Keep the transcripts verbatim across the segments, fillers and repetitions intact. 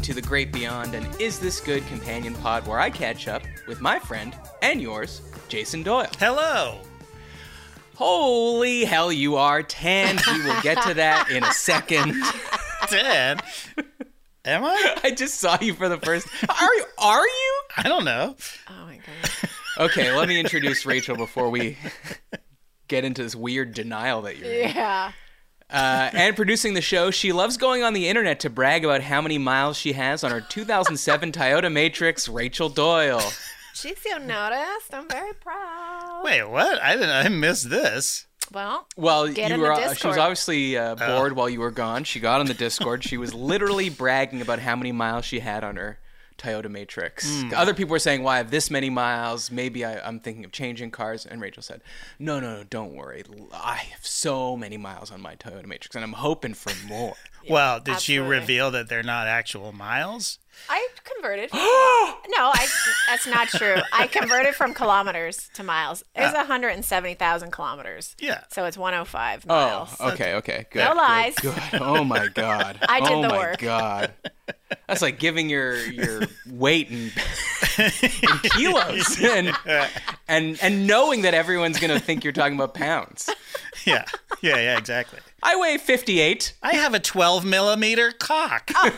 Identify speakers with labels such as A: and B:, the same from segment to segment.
A: to The Great Beyond, and Is This Good companion pod where I catch up with my friend and yours, Jason Doyle.
B: Hello.
A: Holy hell, you are tanned. We will get to that in a second.
B: Dan? Am I?
A: I just saw you for the first. Are you? Are you?
B: I don't know.
C: Oh my god.
A: Okay, let me introduce Rachel before we get into this weird denial that you're in.
C: Yeah.
A: Uh, and producing the show, she loves going on the internet to brag about how many miles she has on her two thousand seven Toyota Matrix, Rachel Doyle.
C: She's so noticed. I'm very proud.
B: Wait, what? I didn't. I missed this.
C: Well,
A: Well,
C: get
A: you
C: in
A: were.
C: the
A: Uh, she
C: Discord.
A: was obviously uh, bored while you were gone. She got on the Discord. She was literally bragging about how many miles she had on her Toyota Matrix.
B: Mm.
A: Other people were saying, "Well, I have this many miles. Maybe I, I'm thinking of changing cars." And Rachel said, "No, no, no, don't worry. I have so many miles on my Toyota Matrix, and I'm hoping for more."
B: Well, did she
C: absolutely.
B: reveal that they're not actual miles?
C: I converted. no, I. That's not true. I converted from kilometers to miles. It's one hundred seventy thousand kilometers.
B: Yeah.
C: So it's one hundred five
A: Oh,
C: miles.
A: okay, okay, good.
C: No
A: good,
C: lies.
A: Good. Oh my God.
C: I did
A: oh
C: the
A: my
C: work.
A: God. That's like giving your your weight in, in kilos and and and knowing that everyone's gonna think you're talking about pounds.
B: Yeah. Yeah, yeah, exactly.
A: I weigh fifty-eight.
B: I have a twelve millimeter cock.
C: Oh.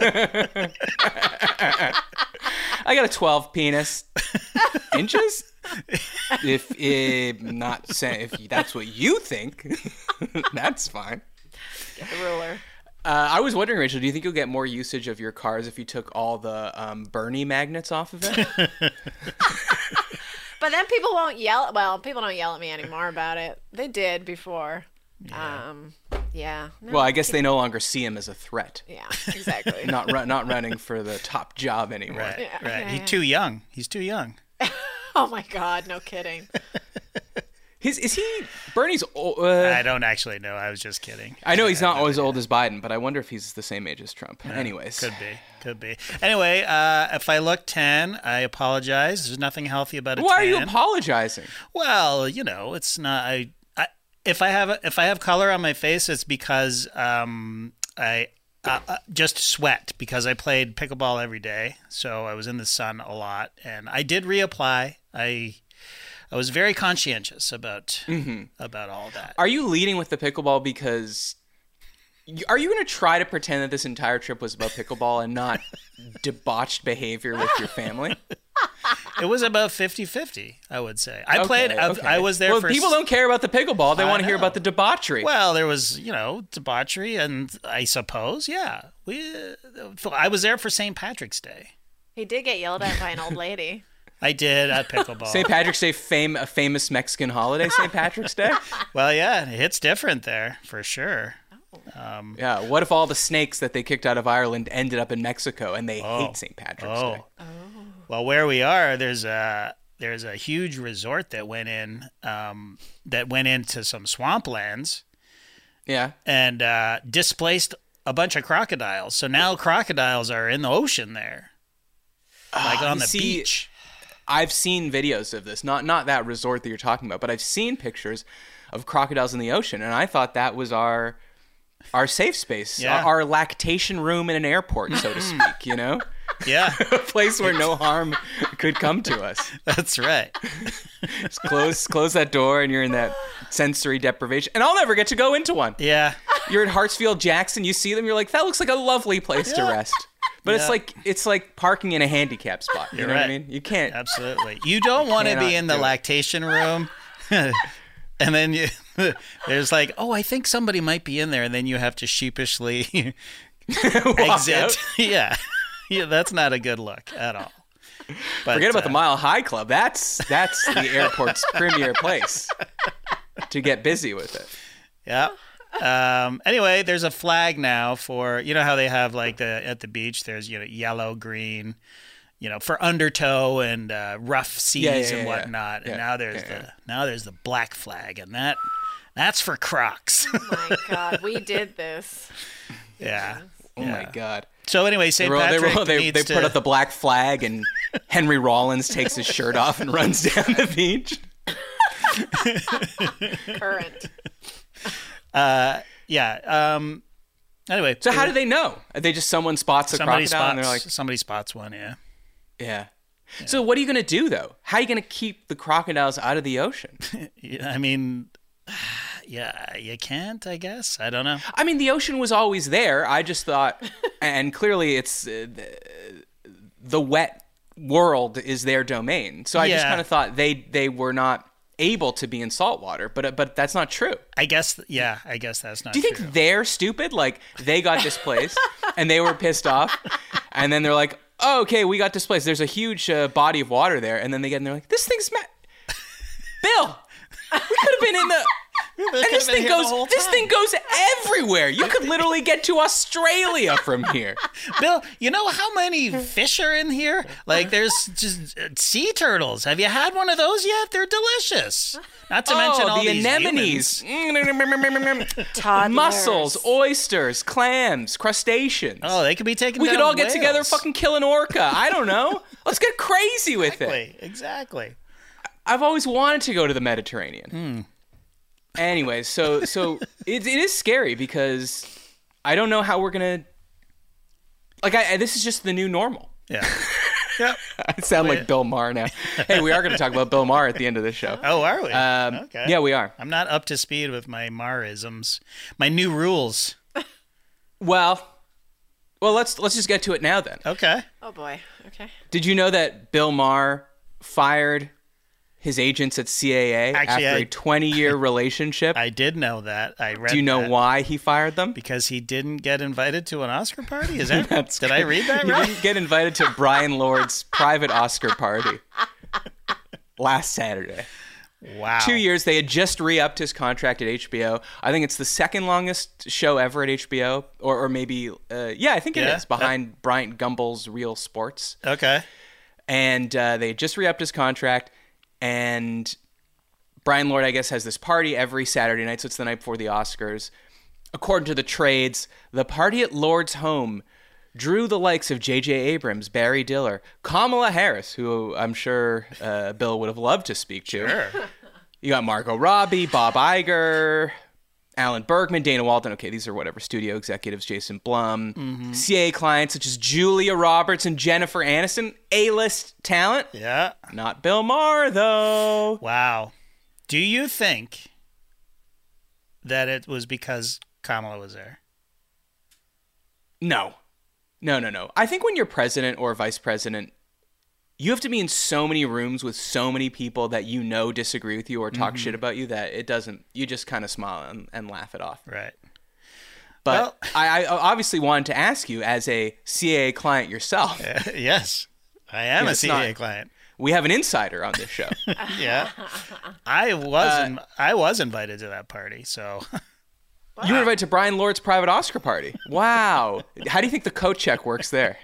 A: I got a twelve penis. Inches? If it not saying if that's what you think, that's fine.
C: Get the ruler.
A: Uh, I was wondering, Rachel, do you think you'll get more usage of your cars if you took all the um, Bernie magnets off of it?
C: But then people won't yell. Well, people don't yell at me anymore about it. They did before. Yeah. Um, yeah. No,
A: Well, I guess they no longer see him as a threat.
C: Yeah, exactly.
A: Not ru- not running for the top job anymore.
B: Right,
C: Yeah,
B: right.
C: yeah,
B: He's
C: yeah.
B: too young. He's too young.
C: Oh my God, no kidding.
A: His, is he Bernie's? o-
B: I
A: Uh,
B: don't actually know. I was just kidding.
A: I know he's not as old as Biden, but I wonder if he's the same age as Trump. Anyways,
B: Could be. Could be. Anyway, uh, if I look ten, I apologize. There's nothing healthy about a
A: why are
B: tan.
A: you apologizing?
B: Well, you know, it's not. I, I if I have if I have color on my face, it's because um, I uh, uh, just sweat because I played pickleball every day, so I was in the sun a lot, and I did reapply. I I was very conscientious about about all that.
A: Are you leading with the pickleball because? Are you going to try to pretend that this entire trip was about pickleball and not debauched behavior with your family?
B: It was about fifty-fifty, I would say. I played.
A: Okay,
B: I,
A: okay.
B: I was there
A: well,
B: for.
A: people don't care about the pickleball. They
B: I
A: want to hear
B: know.
A: about the debauchery.
B: Well, there was, you know, debauchery, and I suppose, yeah, we. Uh, I was there for Saint Patrick's Day.
C: He did get yelled at by an old lady.
B: I did at pickleball.
A: Saint Patrick's Day, fame, a famous Mexican holiday, Saint Patrick's Day?
B: Well, yeah, it hits different there for sure.
A: Yeah, what if all the snakes that they kicked out of Ireland ended up in Mexico and they
B: Oh.
A: hate Saint Patrick's
B: Oh.
A: Day?
B: Well, where we are, there's a there's a huge resort that went in um, that went into some swamplands
A: Yeah.
B: and uh, displaced a bunch of crocodiles. So now crocodiles are in the ocean there, like on the
A: see,
B: beach.
A: I've seen videos of this, not not that resort that you're talking about, but I've seen pictures of crocodiles in the ocean, and I thought that was our our safe space,
B: Yeah.
A: our, our lactation room in an airport, so to speak, you know?
B: Yeah,
A: A place where no harm could come to us.
B: that's right.
A: Just close close that door and you're in that sensory deprivation. And I'll never get to go into one.
B: Yeah.
A: You're at Hartsfield Jackson, you see them, you're like, that looks like a lovely place to
B: Yeah.
A: rest. But it's
B: Yeah.
A: like it's like parking in a handicap spot. You
B: You're
A: know what I
B: right.
A: mean? You can't.
B: Absolutely. You don't want to
A: cannot
B: be in the
A: do it.
B: lactation room. And then you, there's like, oh, I think somebody might be in there. And then you have to sheepishly
A: walk
B: exit.
A: out.
B: Yeah. Yeah, that's not a good look at all. But,
A: Forget about
B: uh,
A: the Mile High Club. That's that's the airport's premier place to get busy with it.
B: Yeah. Um, anyway, there's a flag now for, you know how they have like the at the beach, there's, you know, yellow, green, you know, for undertow and uh, rough seas
A: Yeah, yeah,
B: and
A: yeah, yeah.
B: whatnot. And
A: Yeah,
B: now there's
A: yeah,
B: the
A: yeah.
B: now there's the black flag, and that that's for Crocs.
C: Oh my God, we did this.
B: Yeah.
A: Oh
B: Yeah.
A: my God.
B: So anyway,
A: They,
B: Saint
A: roll, they,
B: Patrick
A: roll, they,
B: needs
A: they
B: to,
A: put up the black flag and Henry Rollins takes his shirt off and runs down the beach.
C: Current.
B: uh, yeah. Um, Anyway,
A: So how do they know? Are they just someone spots a
B: somebody
A: crocodile
B: spots
A: and they're like,
B: somebody spots one? Yeah.
A: yeah. So what are you going to do, though? How are you going to keep the crocodiles out of the ocean?
B: Yeah, I mean, yeah, you can't. I guess I don't know.
A: I mean, the ocean was always there. I just thought, and clearly it's uh, the, the wet world is their domain. So I just
B: Yeah.
A: kind of thought they they were not able to be in saltwater, but but that's not true.
B: I guess. Yeah, I guess that's not.
A: Do you
B: true.
A: think they're stupid? Like they got displaced and they were pissed off, and then they're like, "Oh, okay, we got displaced. There's a huge uh, body of water there," and then they get and they're like, "This thing's ma- Bill, we could have been in the." And this thing goes. This thing goes everywhere. You could literally get to Australia from here.
B: Bill, you know how many fish are in here? Like, there's just uh, sea turtles. Have you had one of those yet? They're delicious. Not to mention
A: Oh,
B: all
A: the
B: these
A: anemones,
B: humans.
C: Toddlers.
A: mussels, oysters, clams, crustaceans.
B: Oh, they could be taken.
A: we could
B: down
A: all get
B: whales.
A: together, fucking kill an orca. I don't know. Let's get crazy with it.
B: Exactly. Exactly.
A: I've always wanted to go to the Mediterranean.
B: Hmm.
A: Anyway, so so it, it is scary because I don't know how we're gonna. Like, I, I this is just the new normal.
B: Yeah. Yep.
A: I sound like Bill Maher now. Hey, we are going to talk about Bill Maher at the end of this show.
B: Oh, are we?
A: Um,
B: okay.
A: Yeah, we are.
B: I'm not up to speed with my Marisms, my new rules.
A: Well, well, let's let's just get to it now then.
B: Okay.
C: Oh boy. Okay.
A: Did you know that Bill Maher fired his agents at C A A
B: Actually,
A: after
B: I-
A: a twenty-year relationship?
B: I did know that. I read.
A: Do you know
B: that.
A: why he fired them?
B: Because he didn't get invited to an Oscar party. Is that?
A: That's
B: did I read that
A: He
B: right?
A: didn't get invited to Brian Lord's private Oscar party last Saturday.
B: Wow.
A: Two years. They had just re-upped his contract at H B O. I think it's the second longest show ever at H B O, or, or maybe, uh, yeah, I think it
B: Yeah?
A: is, behind Bryant Gumbel's Real Sports.
B: Okay.
A: And uh, they had just re-upped his contract, and Brian Lord, I guess, has this party every Saturday night, so it's the night before the Oscars. According to the trades, the party at Lord's home drew the likes of J J Abrams, Barry Diller, Kamala Harris, who I'm sure uh, Bill would have loved to speak to.
B: Sure.
A: You got Margot Robbie, Bob Iger, Alan Bergman, Dana Walton. Okay, these are whatever studio executives, Jason Blum.
B: Mm-hmm.
A: C A A clients such as Julia Roberts and Jennifer Aniston. A-list talent.
B: Yeah.
A: Not Bill Maher, though.
B: Wow. Do you think that it was because Kamala was there?
A: No. No, no, no. I think when you're president or vice president, you have to be in so many rooms with so many people that you know disagree with you or talk shit about you that it doesn't, you just kind of smile and, and laugh it off.
B: Right.
A: But
B: Well-
A: I, I obviously wanted to ask you, as a C A A client yourself,
B: Yes. I am
A: Yeah,
B: a
A: it's
B: C A A
A: not-
B: client.
A: we have an insider on this show.
B: Yeah. I was
A: Uh,
B: in, I was invited to that party, so
A: You were invited to Brian Lord's private Oscar party. Wow. How do you think the coat check works there?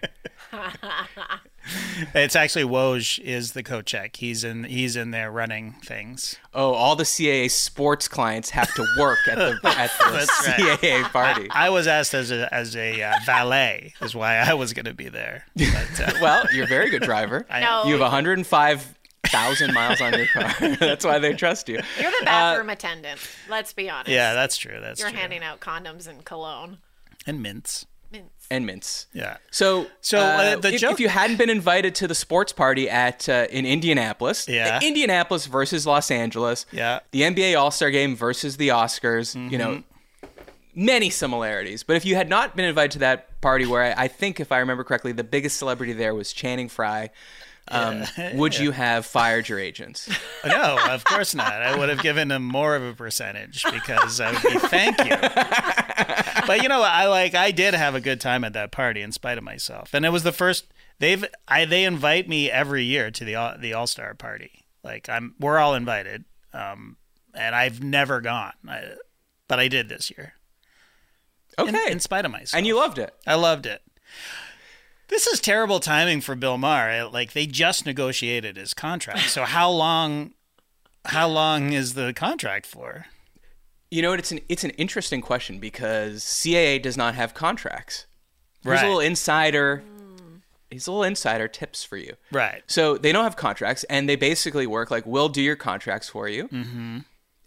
B: it's actually Woj is the coat check. He's in he's in there running things.
A: Oh, all the C A A sports clients have to work at the at the
B: That's
A: C A A party.
B: I was asked as a as a uh, valet is why I was going to be there. But, uh,
A: Well, you're a very good driver.
C: No.
A: You have one hundred five thousand miles on your car. That's why they trust you.
C: You're the bathroom attendant. Let's be honest.
B: yeah, that's true. That's
C: You're
B: true.
C: handing out condoms and cologne.
B: And mints.
C: Mints.
A: And mints.
B: Yeah.
A: So,
B: So,
A: uh,
B: uh, the
A: if,
B: joke-
A: if you hadn't been invited to the sports party at uh, in Indianapolis,
B: Yeah.
A: Indianapolis versus Los Angeles,
B: Yeah.
A: the N B A All-Star Game versus the Oscars, you know,
B: Mm-hmm.
A: many similarities. But if you had not been invited to that party, where I, I think, if I remember correctly, the biggest celebrity there was Channing Frye, um, would you have fired your agents?
B: No, of course not. I would have given them more of a percentage because I would be thank you. But you know, I like I did have a good time at that party in spite of myself, and it was the first they've I they invite me every year to the all- the All Star party. Like I'm we're all invited, um, and I've never gone, I, but I did this year.
A: Okay.
B: In, in spite of myself,
A: And you loved it.
B: I loved it. This is terrible timing for Bill Maher. Like they just negotiated his contract. So how long how long is the contract for?
A: You know what? It's an it's an interesting question because C A A does not have contracts. Here's
B: Right.
A: a little insider. Here's a little insider tips for you.
B: Right.
A: So they don't have contracts, and they basically work like we'll do your contracts for you, mm-hmm.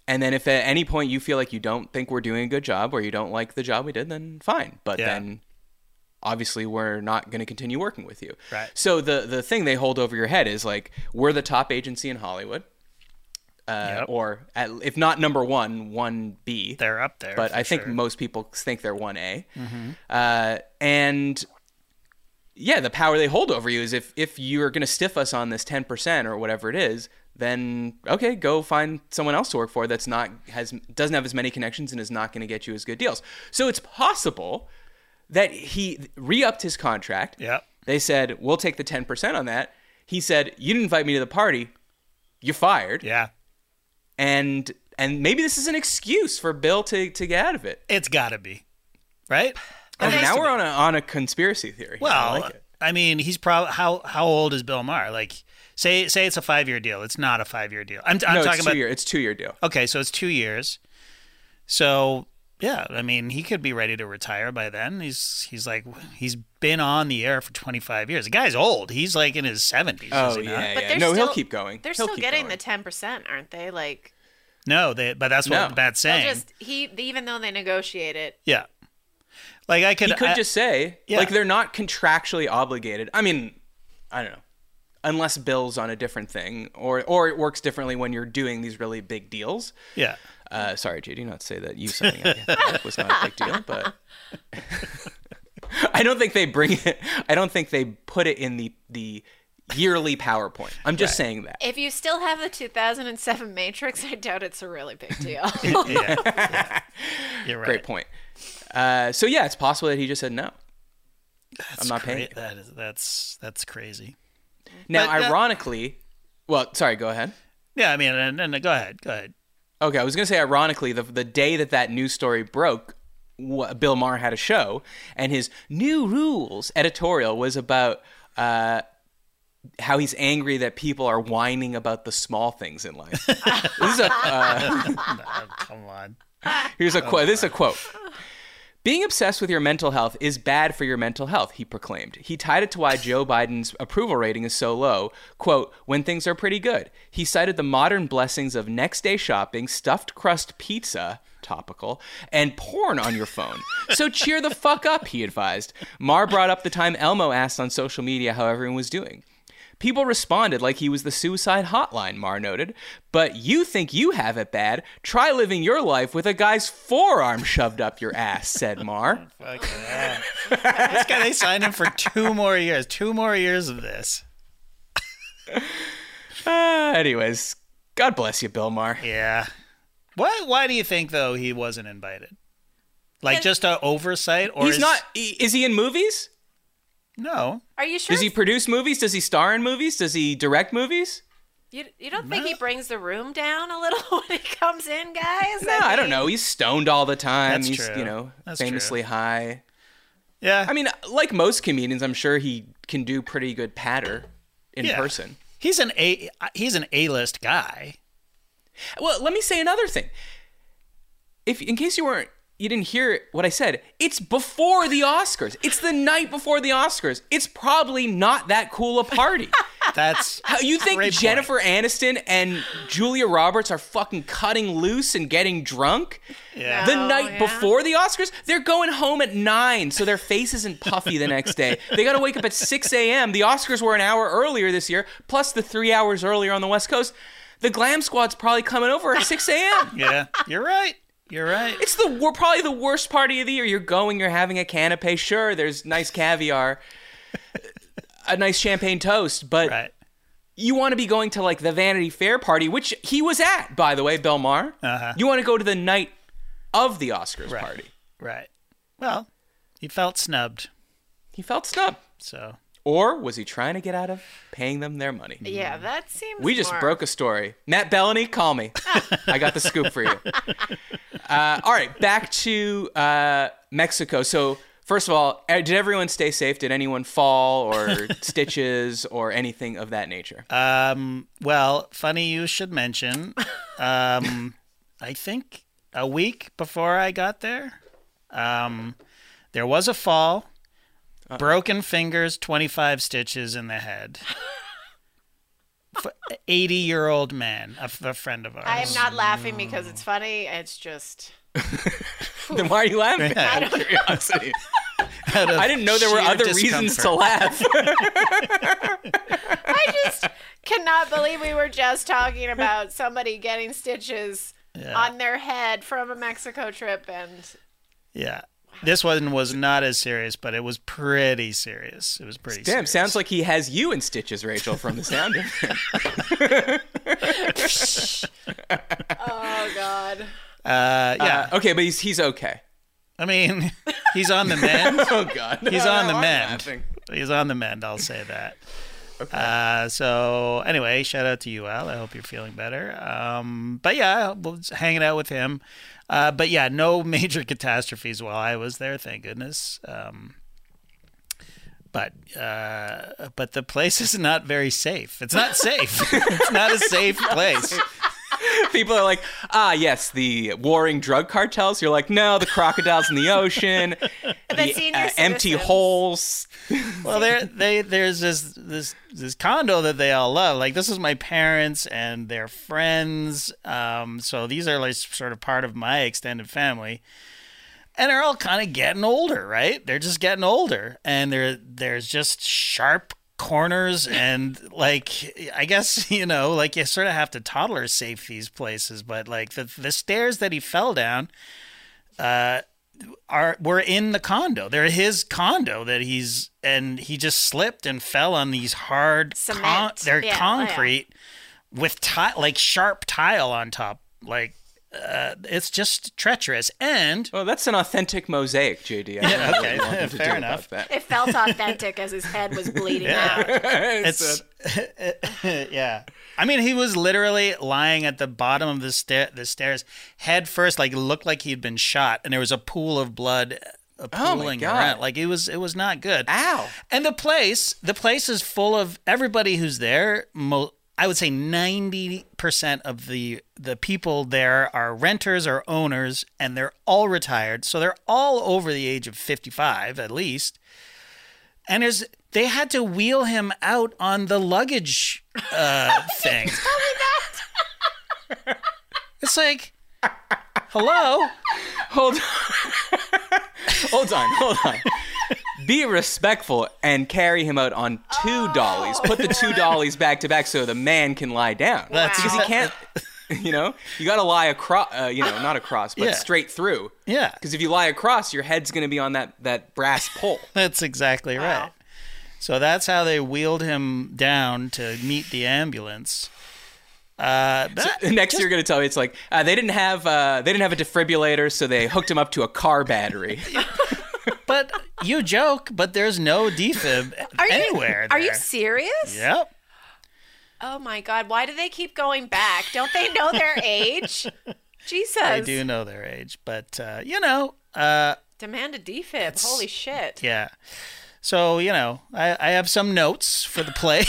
A: And then if at any point you feel like you don't think we're doing a good job or you don't like the job we did, then fine. But
B: Yeah.
A: then obviously we're not going to continue working with you.
B: Right.
A: So the, the thing they hold over your head is like, we're the top agency in Hollywood. Uh,
B: Yep.
A: Or at, if not number one, one B.
B: They're up there.
A: But
B: for
A: I think
B: sure.
A: most people think they're one A. Uh, and yeah, the power they hold over you is if, if you're going to stiff us on this ten percent or whatever it is, then okay, go find someone else to work for that's not has doesn't have as many connections and is not going to get you as good deals. So it's possible that he re-upped his contract.
B: Yep.
A: They said, we'll take the ten percent on that. He said, you didn't invite me to the party. You're fired.
B: Yeah.
A: And and maybe this is an excuse for Bill to, to get out of it.
B: It's got to be. Right?
A: Oh,
B: It has
A: now
B: to
A: we're
B: be.
A: on a on a conspiracy theory.
B: Well,
A: I like it.
B: I mean, he's probably how how old is Bill Maher? Like, say say it's a five year deal. It's not a five year deal. I'm, I'm
A: no,
B: talking
A: it's two
B: about
A: year. It's two year deal.
B: okay, so it's two years. So yeah, I mean, he could be ready to retire by then. He's he's like he's been on the air for twenty five years. The guy's old. He's like in his seventies.
A: Oh
B: is he not?
A: yeah,
C: But
A: yeah.
C: they're
A: No, he'll
C: still-
A: keep going.
C: They're
A: He'll
C: still
A: keep
C: getting
A: going.
C: the ten percent, aren't they? Like,
B: No, they, but that's what
A: No.
B: Matt's
C: they'll
B: saying.
C: just he even though they negotiate it.
B: Yeah, like I could.
A: He could
B: I-
A: just say,
B: yeah.
A: like, they're not contractually obligated. I mean, I don't know. Unless Bill's on a different thing, or or it works differently when you're doing these really big deals.
B: yeah.
A: Uh, sorry, J D, not to say that you signing up that was not a big deal, but I don't think they bring it. I don't think they put it in the the yearly PowerPoint. I'm just saying that.
C: If you still have the two thousand seven Matrix, I doubt it's a really big deal.
B: Yeah, yeah. You're right.
A: Great point. Uh, so yeah, it's possible that he just said no.
B: That's
A: I'm not
B: cra-
A: paying you.
B: That is that's that's crazy.
A: Now,
B: But, uh,
A: ironically, well, sorry, go ahead.
B: Yeah, I mean, and, and go ahead, go ahead.
A: Okay, I was going to say, ironically, the the day that that news story broke, wh- Bill Maher had a show, and his new rules editorial was about uh, how he's angry that people are whining about the small things in life. This is a uh,
B: Oh, come on.
A: here's a quote. This is a quote. Being obsessed with your mental health is bad for your mental health, he proclaimed. He tied it to why Joe Biden's approval rating is so low, quote, when things are pretty good. He cited the modern blessings of next day shopping, stuffed crust pizza, topical, and porn on your phone. So cheer the fuck up, he advised. Maher brought up the time Elmo asked on social media how everyone was doing. People responded like he was the suicide hotline, Maher noted. But you think you have it bad? Try living your life with a guy's forearm shoved up your ass, said Maher.
B: Fuck yeah. This guy, they signed him for two more years. Two more years of this.
A: Uh, anyways, God bless you, Bill Maher.
B: Yeah. Why? Why do you think though he wasn't invited? Like just a oversight, or
A: He's
B: is,
A: not. Is he in movies?
B: No.
C: Are you sure?
A: Does he produce movies? Does he star in movies? Does he direct movies?
C: You, you don't think
B: No.
C: he brings the room down a little when he comes in, guys?
A: No, I don't know. He's stoned all the time.
B: That's
A: He's,
B: true.
A: you know,
B: That's
A: famously high.
B: Yeah.
A: I mean, like most comedians, I'm sure he can do pretty good patter in
B: Yeah.
A: person.
B: he's an a he's an A-list guy.
A: Well, let me say another thing. If in case you weren't you didn't hear what I said, it's before the Oscars. It's the night before the Oscars. It's probably not that cool a party.
B: That's
A: How, you think
B: Great point.
A: Jennifer Aniston and Julia Roberts are fucking cutting loose and getting drunk?
B: yeah.
A: The
C: Oh,
A: night
C: yeah.
A: before the Oscars, they're going home at nine, so their face isn't puffy the next day. They got to wake up at six a.m. The Oscars were an hour earlier this year, plus the three hours earlier on the West Coast. The Glam Squad's probably coming over at six a.m.
B: Yeah. You're right. You're right.
A: It's the we're probably the worst party of the year. You're going, you're having a canapé. Sure, there's nice caviar, a nice champagne toast, but
B: Right.
A: you want to be going to like the Vanity Fair party, which he was at, by the way, Bill Maher.
B: Uh-huh.
A: You want to go to the night of the Oscars
B: Right.
A: party.
B: Right. Well, he felt snubbed.
A: He felt snubbed.
B: So
A: Or was he trying to get out of paying them their money?
C: Yeah, that seems.
A: We just
C: more-
A: broke a story. Matt Bellany, call me. I got the scoop for you. Uh, all right, back to uh, Mexico. So, first of all, uh, did everyone stay safe? Did anyone fall or stitches or anything of that nature?
B: Um, well, funny you should mention. Um, I think a week before I got there, um, there was a fall, broken fingers, twenty-five stitches in the head. eighty-year-old man, a, a friend of ours.
C: I am not laughing because it's funny. It's just.
A: Then why are you laughing?
B: Yeah.
A: Out of curiosity.
B: Out of
A: I didn't know there were
B: sheer
A: other reasons to
B: discomfort.
A: laugh.
C: I just cannot believe we were just talking about somebody getting stitches
B: Yeah.
C: on their head from a Mexico trip, and
B: Yeah. This one was not as serious, but it was pretty serious. It was pretty
A: Damn,
B: serious.
A: sounds like he has you in stitches, Rachel, from the sound of it.
C: oh god.
B: Uh, yeah.
A: Uh, okay, but he's he's okay.
B: I mean, he's on the mend.
A: Oh God,
B: He's
A: No,
B: on
A: no,
B: the
A: I'm
B: mend.
A: laughing.
B: He's on the mend, I'll say that. Uh, so anyway, shout out to you, Al. I hope you're feeling better. Um, but yeah, I was hanging out with him. Uh, but yeah, no major catastrophes while I was there, thank goodness. Um, but uh, but the place is not very safe. It's not safe. It's not a safe place.
A: People are like, ah, yes, the warring drug cartels. You're like, no, the crocodiles in the ocean, the
C: senior
A: uh, empty
C: citizens.
A: holes.
B: Well, there, they, there's this, this, this condo that they all love. Like, this is my parents and their friends. Um, so these are like sort of part of my extended family, and they're all kind of getting older, right? They're just getting older, and there, there's just sharp corners, and like, I guess, you know, like you sort of have to toddler safe these places. But like the the stairs that he fell down, uh. Are were in the condo. They're his condo that he's and he just slipped and fell on these hard
C: Cement.
B: Con- they're
C: Yeah, oh,
B: concrete with ti- like sharp tile on top. Like uh, it's just treacherous. And
A: Well, that's an authentic mosaic, J D. I don't
B: Yeah,
A: know what
B: okay,
A: you want them to
B: fair
A: do
B: enough.
A: about
C: It felt authentic as his head was bleeding out.
A: that.
B: it's yeah. I mean, he was literally lying at the bottom of the stair, the stairs, head first, like it looked like he'd been shot, and there was a pool of blood uh,
A: Oh, my
B: pooling
A: God.
B: around. Like it was, it was not good.
A: Ow.
B: And the place, the place is full of everybody who's there. Mo- I would say ninety percent of the the people there are renters or owners, and they're all retired, so they're all over the age of fifty-five at least. And there's they had to wheel him out on the luggage uh, thing. It's like, hello.
A: Hold Hold on, hold on. Be respectful and carry him out on two dollies. Put the two dollies back to back so the man can lie down.
B: That's-
A: Because he can't, you know, you got to lie across, uh, you know, not across, but
B: Yeah.
A: straight through.
B: Yeah,
A: Because if you lie across, your head's going to be on that, that brass pole.
B: that's exactly right. So that's how they wheeled him down to meet the ambulance. Uh, that-
A: Next, you're going to tell me it's like uh, they didn't have uh, they didn't have a defibrillator, so they hooked him up to a car battery.
B: but you joke, but there's no defib
C: Are you,
B: anywhere.
C: Are you
B: there.
C: serious?
B: Yep.
C: Oh my god, why do they keep going back? Don't they know their age? Jesus.
B: They do know their age, but uh, you know, uh,
C: Demand a defib. Holy shit.
B: yeah. So you know, I, I have some notes for the place.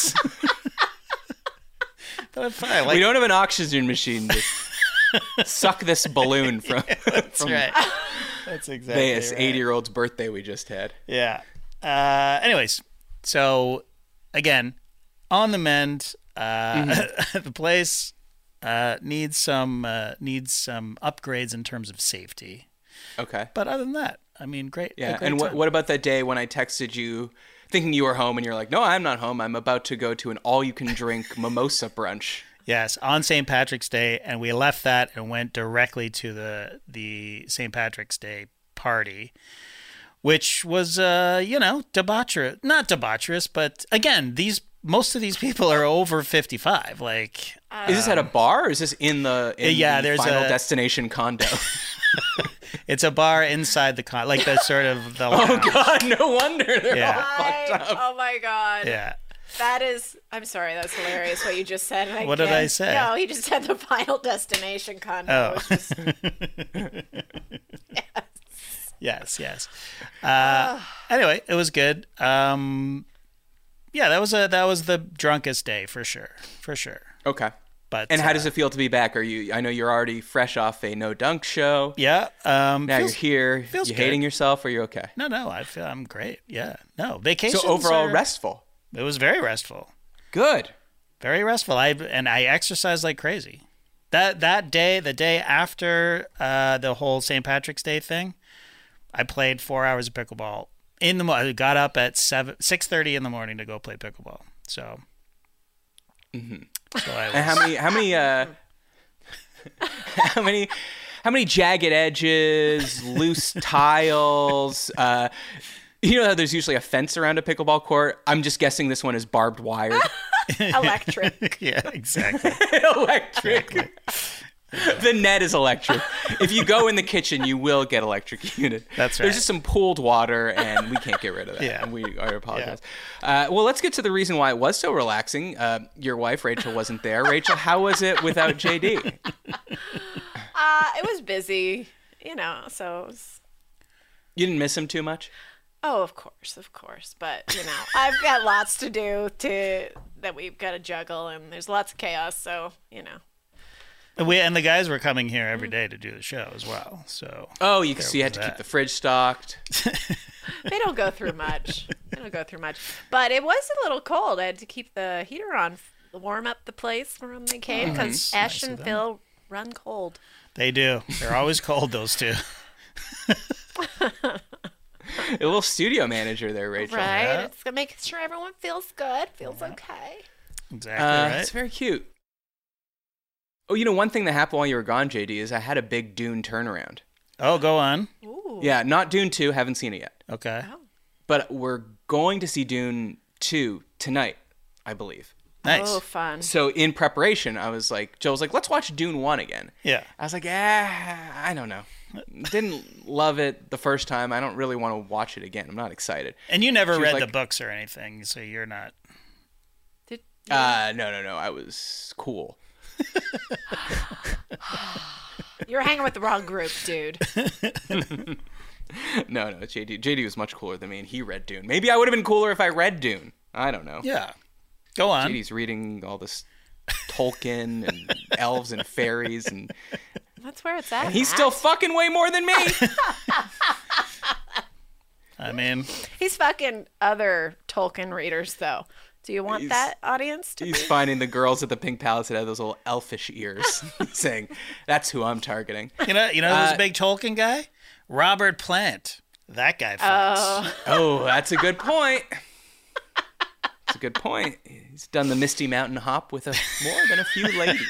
B: But I'm fine. Like,
A: We don't have an oxygen machine to suck this balloon from,
B: that's
A: from
B: right. That's exactly
A: this
B: right.
A: eighty-year-old's birthday we just had.
B: Yeah. Uh, anyways, so again, on the mend. Uh,
A: Mm-hmm.
B: the place uh, needs some uh, needs some upgrades in terms of safety.
A: Okay.
B: But other than that, I mean, great. a
A: Yeah.
B: great
A: And what
B: time.
A: what about that day when I texted you thinking you were home and you're like, no, I'm not home. I'm about to go to an all-you-can-drink mimosa brunch.
B: Yes, on Saint Patrick's Day, and we left that and went directly to the the Saint Patrick's Day party, which was, uh, you know, debaucherous. Not debaucherous, but again, these most of these people are over fifty-five. Like,
A: Is this at a bar or is this in the, in
B: Yeah,
A: the
B: there's
A: Final
B: a-
A: Destination condo?
B: it's a bar inside the con, like the sort of the.
A: Oh,
B: lounge.
A: God, no wonder they're
B: Yeah.
A: all fucked
C: I-
A: up.
C: oh my god.
B: Yeah.
C: That is, I'm sorry, that's hilarious what you just said. and I
B: What did I
C: can't-
B: say?
C: No, he just said the Final Destination condo.
B: Oh.
C: It was just-
B: Yes, yes. Uh, anyway, it was good. Um, yeah, that was a that was the drunkest day for sure, for sure.
A: Okay.
B: But
A: And how
B: uh,
A: does it feel to be back? Are you? I know you're already fresh off a no dunk show.
B: Yeah. Um,
A: Now
B: feels-
A: you're here.
B: feels
A: you
B: good.
A: hating yourself, or you okay?
B: No, no, I feel I'm great. Yeah, no vacations.
A: So overall,
B: are-
A: restful.
B: It was very restful.
A: Good.
B: very restful. I and I exercised like crazy. That that day, the day after uh, the whole Saint Patrick's Day thing, I played four hours of pickleball. In the mo- I got up at seven six thirty in the morning to go play pickleball. So,
A: Mm-hmm.
B: so I was,
A: And how many? How many? Uh, how many? How many jagged edges, loose tiles? Uh, you know how there's usually a fence around a pickleball court? I'm just guessing this one is barbed wire.
C: Electric.
B: yeah, exactly.
A: Electric. The net is electric. If you go in the kitchen, you will get electrocuted.
B: That's right.
A: There's just some pooled water, and we can't get rid of that.
B: Yeah.
A: And we I apologize. Uh, well, let's get to the reason why it was so relaxing. Uh, your wife, Rachel, wasn't there. Rachel, how was it without J D?
C: Uh, it was busy, you know, so it was...
A: You didn't miss him too much?
C: Oh, of course, of course. But, you know, I've got lots to do to that we've got to juggle, and there's lots of chaos, so, you know.
B: And we and the guys were coming here every day to do the show as well. So
A: Oh, you, so you had
B: was
A: to keep
B: that.
A: the fridge stocked.
C: They don't go through much. They don't go through much. But it was a little cold. I had to keep the heater on, to warm up the place when they came,
B: Oh,
C: because
B: that's
C: Ash
B: nice
C: and
B: of them.
C: Phil run cold.
B: They do. They're always cold, those two.
A: A little studio manager there, Rachel.
C: Right?
B: Yeah.
C: It's gonna make sure everyone feels good, feels okay.
B: Exactly
A: Uh,
B: right.
A: It's very cute. Oh, you know, one thing that happened while you were gone, J D, is I had a big Dune turnaround.
B: Oh, go on.
C: Ooh.
A: Yeah, not Dune two, haven't seen it yet.
B: Okay.
A: But we're going to see Dune two tonight, I believe.
B: Nice.
C: Oh, fun.
A: So in preparation, I was like, Joe was like, let's watch Dune one again.
B: Yeah.
A: I was like, ah, I don't know. Didn't love it the first time. I don't really want to watch it again. I'm not excited.
B: And you never
A: She was
B: read
A: like-
B: the books or anything, so you're not.
C: Did,
A: Uh, no, no, no. I was cool.
C: You're hanging with the wrong group, dude.
A: No, no, J D. J D was much cooler than me, and he read Dune. Maybe I would have been cooler if I read Dune. I don't know.
B: Yeah. Go on.
A: J D's reading all this Tolkien and elves and fairies, and
C: That's where it's at.
A: he's
C: Matt.
A: still fucking way more than me.
B: I mean,
C: He's fucking other Tolkien readers, though. Do you want
A: He's-
C: that audience to
A: He's
C: be?
A: finding the girls at the Pink Palace that have those little elfish ears, saying, "That's who I'm targeting."
B: you know, you know who's
A: Uh,
B: a big Tolkien guy? Robert Plant. That guy fucks.
C: Oh,
A: Oh, that's a good point. That's a good point. He's done the Misty Mountain hop with a, more than a few ladies.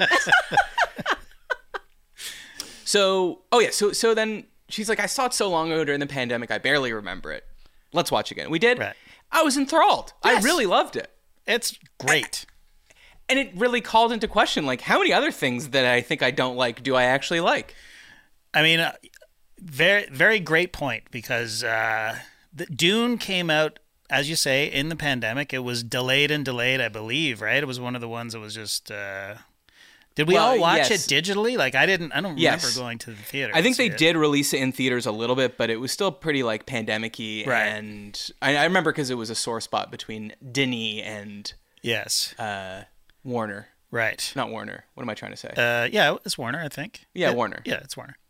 A: So, oh yeah, so so then she's like, I saw it so long ago during the pandemic, I barely remember it. Let's watch again. We did.
B: Right.
A: I was enthralled.
B: Yes.
A: I really loved it.
B: It's great.
A: And it really called into question, like, how many other things that I think I don't like do I actually like?
B: I mean, uh, very, very great point, because uh, the Dune came out, as you say, in the pandemic. It was delayed and delayed, I believe, right? It was one of the ones that was just. Uh... Did we
A: Well,
B: all watch
A: yes.
B: it digitally? Like, I didn't. I don't
A: Yes.
B: remember going to the theater.
A: I think
B: to
A: they
B: see it.
A: did release it in theaters a little bit, but it was still pretty like pandemic-y.
B: Right.
A: And I, I remember because it was a sore spot between Denis and
B: Yes.
A: uh, Warner.
B: Right.
A: Not Warner. What am I trying to say?
B: Uh, yeah, it's Warner, I think.
A: Yeah,
B: It-
A: Warner.
B: Yeah, it's Warner.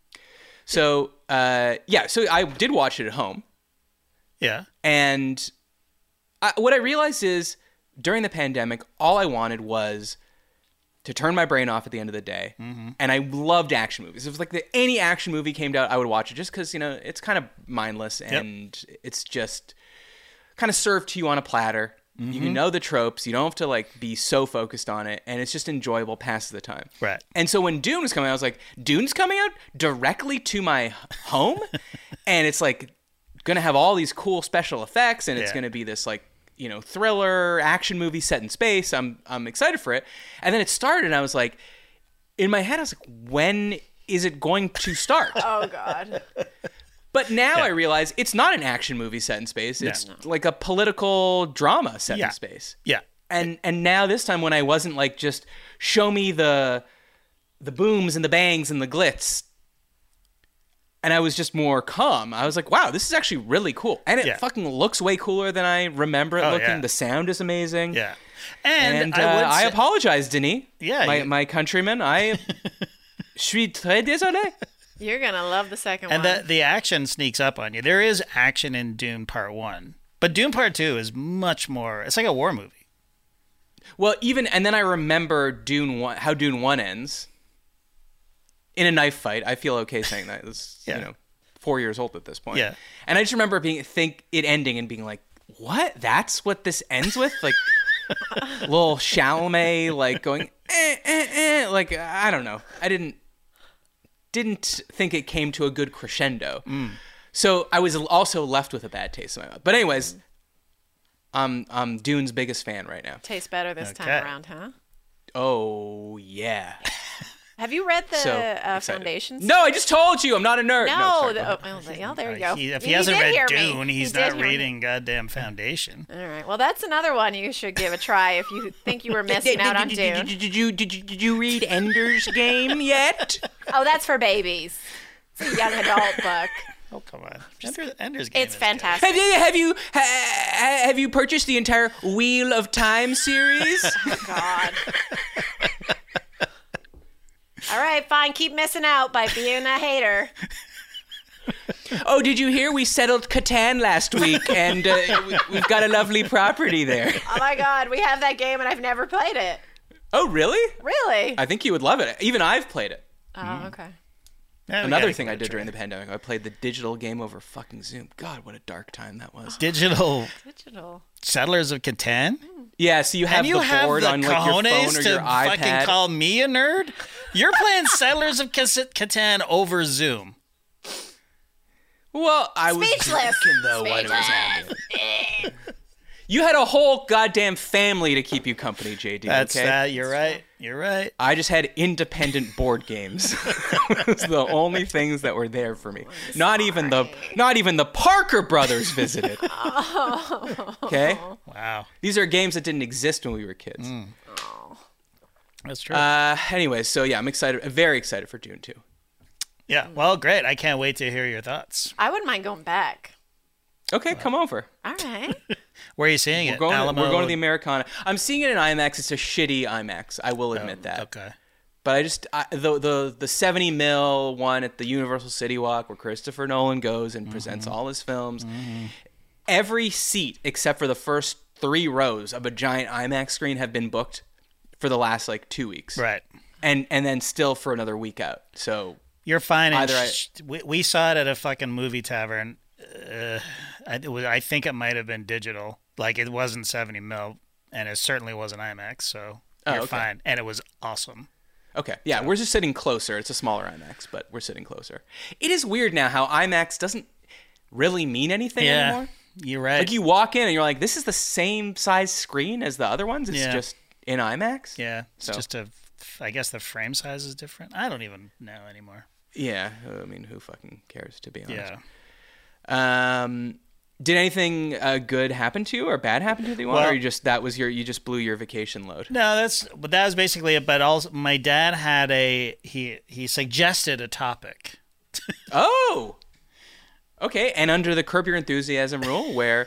A: So uh, yeah, so I did watch it at home,
B: Yeah.
A: and I, what I realized is during the pandemic, all I wanted was to turn my brain off at the end of the day,
B: Mm-hmm.
A: and I loved action movies. It was like the, any action movie came out, I would watch it just because you know it's kind of mindless and it's just kind of served to you on a platter.
B: Mm-hmm.
A: You know the tropes. You don't have to like be so focused on it, and it's just enjoyable past the time.
B: Right.
A: And so when Dune was coming out, I was like, Dune's coming out directly to my home, and it's like gonna have all these cool special effects, and it's
B: Yeah.
A: gonna be this like you know thriller action movie set in space. I'm I'm excited for it. And then it started, and I was like, in my head, I was like, when is it going to start?
C: oh God.
A: But now I realize it's not an action movie set in space. It's
B: No.
A: like a political drama set
B: Yeah.
A: in space.
B: Yeah.
A: And and now this time when I wasn't like just show me the the booms and the bangs and the glitz, and I was just more calm, I was like, wow, this is actually really cool. And it
B: Yeah.
A: fucking looks way cooler than I remember it
B: Oh,
A: looking.
B: yeah.
A: The sound is amazing.
B: Yeah. And,
A: And,
B: I
A: uh,
B: would
A: I
B: say-
A: apologize, Denis.
B: Yeah,
A: My
B: you-
A: my countrymen. I suis très désolé.
C: You're gonna love the second
B: And
C: one.
B: the the action sneaks up on you. There is action in Dune Part One, but Dune Part Two is much more. It's like a war movie.
A: Well, even and then I remember Dune one, how Dune one ends in a knife fight. I feel okay saying that. It's
B: Yeah.
A: you know four years old at this point.
B: Yeah.
A: And I just remember being think it ending and being like, what? That's what this ends with? Like little Chalamet like going eh, eh, eh. Like I don't know. I didn't didn't think it came to a good crescendo.
B: Mm.
A: So I was also left with a bad taste in my mouth. But anyways, I'm I'm Dune's biggest fan right now.
C: Tastes better this
B: Okay.
C: time around, huh?
A: Oh yeah.
C: Have you read the
A: So
C: uh,
A: excited.
C: Foundations?
A: No, I just told you I'm not a nerd.
C: No.
A: No, sorry,
C: the,
A: go
C: oh,
A: ahead.
C: well, yeah, there you
B: Uh,
C: go.
B: he- if he
C: You
B: hasn't
C: did
B: read
C: hear me.
B: Dune,
C: He
B: he's
C: did
B: not
C: hear me.
B: reading goddamn Foundation.
C: All right. Well, that's another one you should give a try if you think you were missing out on
A: did,
C: Dune.
A: Did, did, you did you did you read Ender's Game yet?
C: Oh, that's for babies. It's a young adult book.
B: Oh, come on. Ender, Ender's Game
C: It's
B: is
C: fantastic.
A: Have you have you ha, have you purchased the entire Wheel of Time series?
C: God. All right, fine. Keep missing out by being a hater.
A: Oh, did you hear we settled Catan last week, and uh, we, we've got a lovely property there.
C: Oh my God, we have that game and I've never played it.
A: Oh, really?
C: Really?
A: I think you would love it. Even I've played it.
C: Oh, okay.
B: Yeah, we
A: Another
B: gotta
A: thing
B: give
A: I
B: it a
A: did
B: try.
A: during the pandemic, I played the digital game over fucking Zoom. God, what a dark time that was.
B: Digital
C: Digital.
B: Settlers of Catan?
A: Yeah, so you have
B: And you
A: the
B: have
A: board
B: the
A: on like your phone
B: cojones
A: or
B: to
A: your
B: fucking
A: iPad.
B: call me a nerd? You're playing Settlers of Cas- Catan over Zoom.
A: Well, I was
C: Speechless.
A: drinking though when it was happening. You had a whole goddamn family to keep you company, J D.
B: That's
A: okay?
B: that. You're right. You're right.
A: I just had independent board games. It's the only things that were there for me. Not even the not even the Parker brothers visited. Okay?
B: Wow.
A: These are games that didn't exist when we were kids.
B: That's true.
A: Uh anyways, so yeah, I'm excited very excited for Dune two.
B: yeah. Well, great. I can't wait to hear your thoughts.
C: I wouldn't mind going back.
A: Okay, come over.
C: All right.
B: Where are you seeing
A: We're
B: it?
A: going,
B: Alamo?
A: we're going to the Americana. I'm seeing it in IMAX. It's a shitty IMAX. I will admit that.
B: Okay.
A: But I just I, the the the seventy mil one at the Universal City Walk where Christopher Nolan goes and presents all his films. Every seat except for the first three rows of a giant IMAX screen have been booked for the last like two weeks,
B: Right.
A: and and then still for another week out. So
B: You're fine. And
A: Either I-
B: sh- we, we saw it at a fucking movie tavern. Uh, I, it was, I think it might have been digital. Like, it wasn't seventy mil, and it certainly wasn't IMAX, so
A: Oh,
B: you're
A: okay.
B: fine. And it was awesome.
A: okay, yeah, we're just sitting closer. It's a smaller IMAX, but we're sitting closer. It is weird now how IMAX doesn't really mean anything
B: Yeah,
A: anymore.
B: you're right.
A: Like you walk in and you're like, this is the same size screen as the other ones. It's
B: Yeah.
A: just in IMAX.
B: yeah, it's
A: So-
B: just a. I guess the frame size is different. I don't even know anymore.
A: Yeah, I mean, who fucking cares, to be honest?
B: Yeah.
A: Um, did anything uh, good happen to you or bad happen to you?
B: Well-
A: or you just that was your you just blew your vacation load?
B: No, that's but that was basically it. But also, my dad had a he he suggested a topic.
A: Oh, okay. And under the Curb Your Enthusiasm rule, where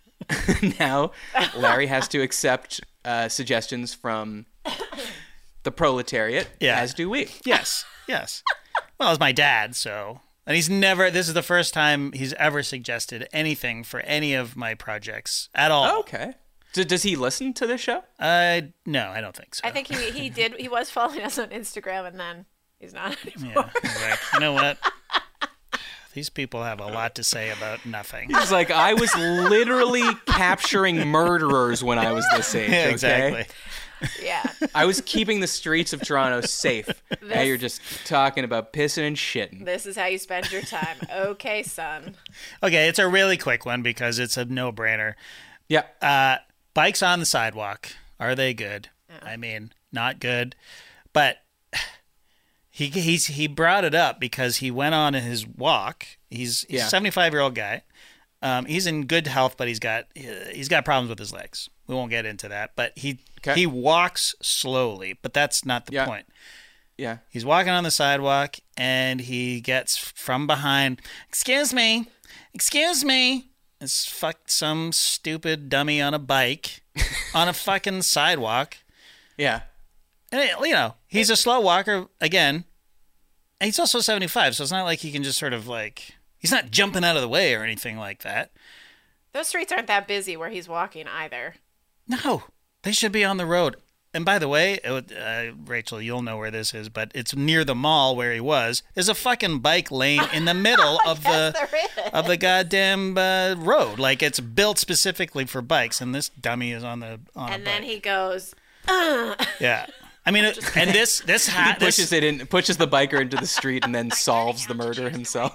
A: now Larry has to accept uh, suggestions from the proletariat,
B: Yeah.
A: as do we.
B: Yes, yes. Well, it's my dad, so and he's never. This is the first time he's ever suggested anything for any of my projects at all.
A: Okay. So does he listen to this show?
B: I no, I don't think so.
C: I think he, he did. He was following us on Instagram, and then he's not anymore.
B: Yeah, he's like, you know what? These people have a lot to say about nothing.
A: He's like, I was literally capturing murderers when I was this age.
B: Yeah,
A: okay?
B: exactly.
C: Yeah.
A: I was keeping the streets of Toronto safe. Now you're just talking about pissing and shitting.
C: This is how you spend your time. Okay, son.
B: Okay, it's a really quick one because it's a no-brainer.
A: Yeah.
B: Uh, bikes on the sidewalk, are they good? I mean, not good, but he he's he brought it up because he went on his walk. He's, he's
A: Yeah.
B: a seventy-five year old guy. Um, he's in good health, but he's got he's got problems with his legs. We won't get into that, but he
A: Okay.
B: he walks slowly. But that's not the
A: Yeah.
B: point.
A: Yeah.
B: He's walking on the sidewalk and he gets from behind, excuse me, excuse me. It's fucked some stupid dummy on a bike on a fucking sidewalk.
A: Yeah.
B: And, it, you know, he's a slow walker again. And he's also seventy-five, so it's not like he can just sort of like, he's not jumping out of the way or anything like that.
C: Those streets aren't that busy where he's walking either.
B: No. They should be on the road. And by the way, it would, uh, Rachel, you'll know where this is, but it's near the mall where he was. There's a fucking bike lane in the middle of
C: Yes,
B: the
C: there is.
B: of the goddamn uh, road. Like it's built specifically for bikes, and this dummy is on the on
C: And
B: a
C: then
B: bike.
C: he goes,
B: Yeah, I mean, it, and this this
A: He
B: hat
A: pushes
B: this,
A: it in, pushes the biker into the street, and then solves the murder himself.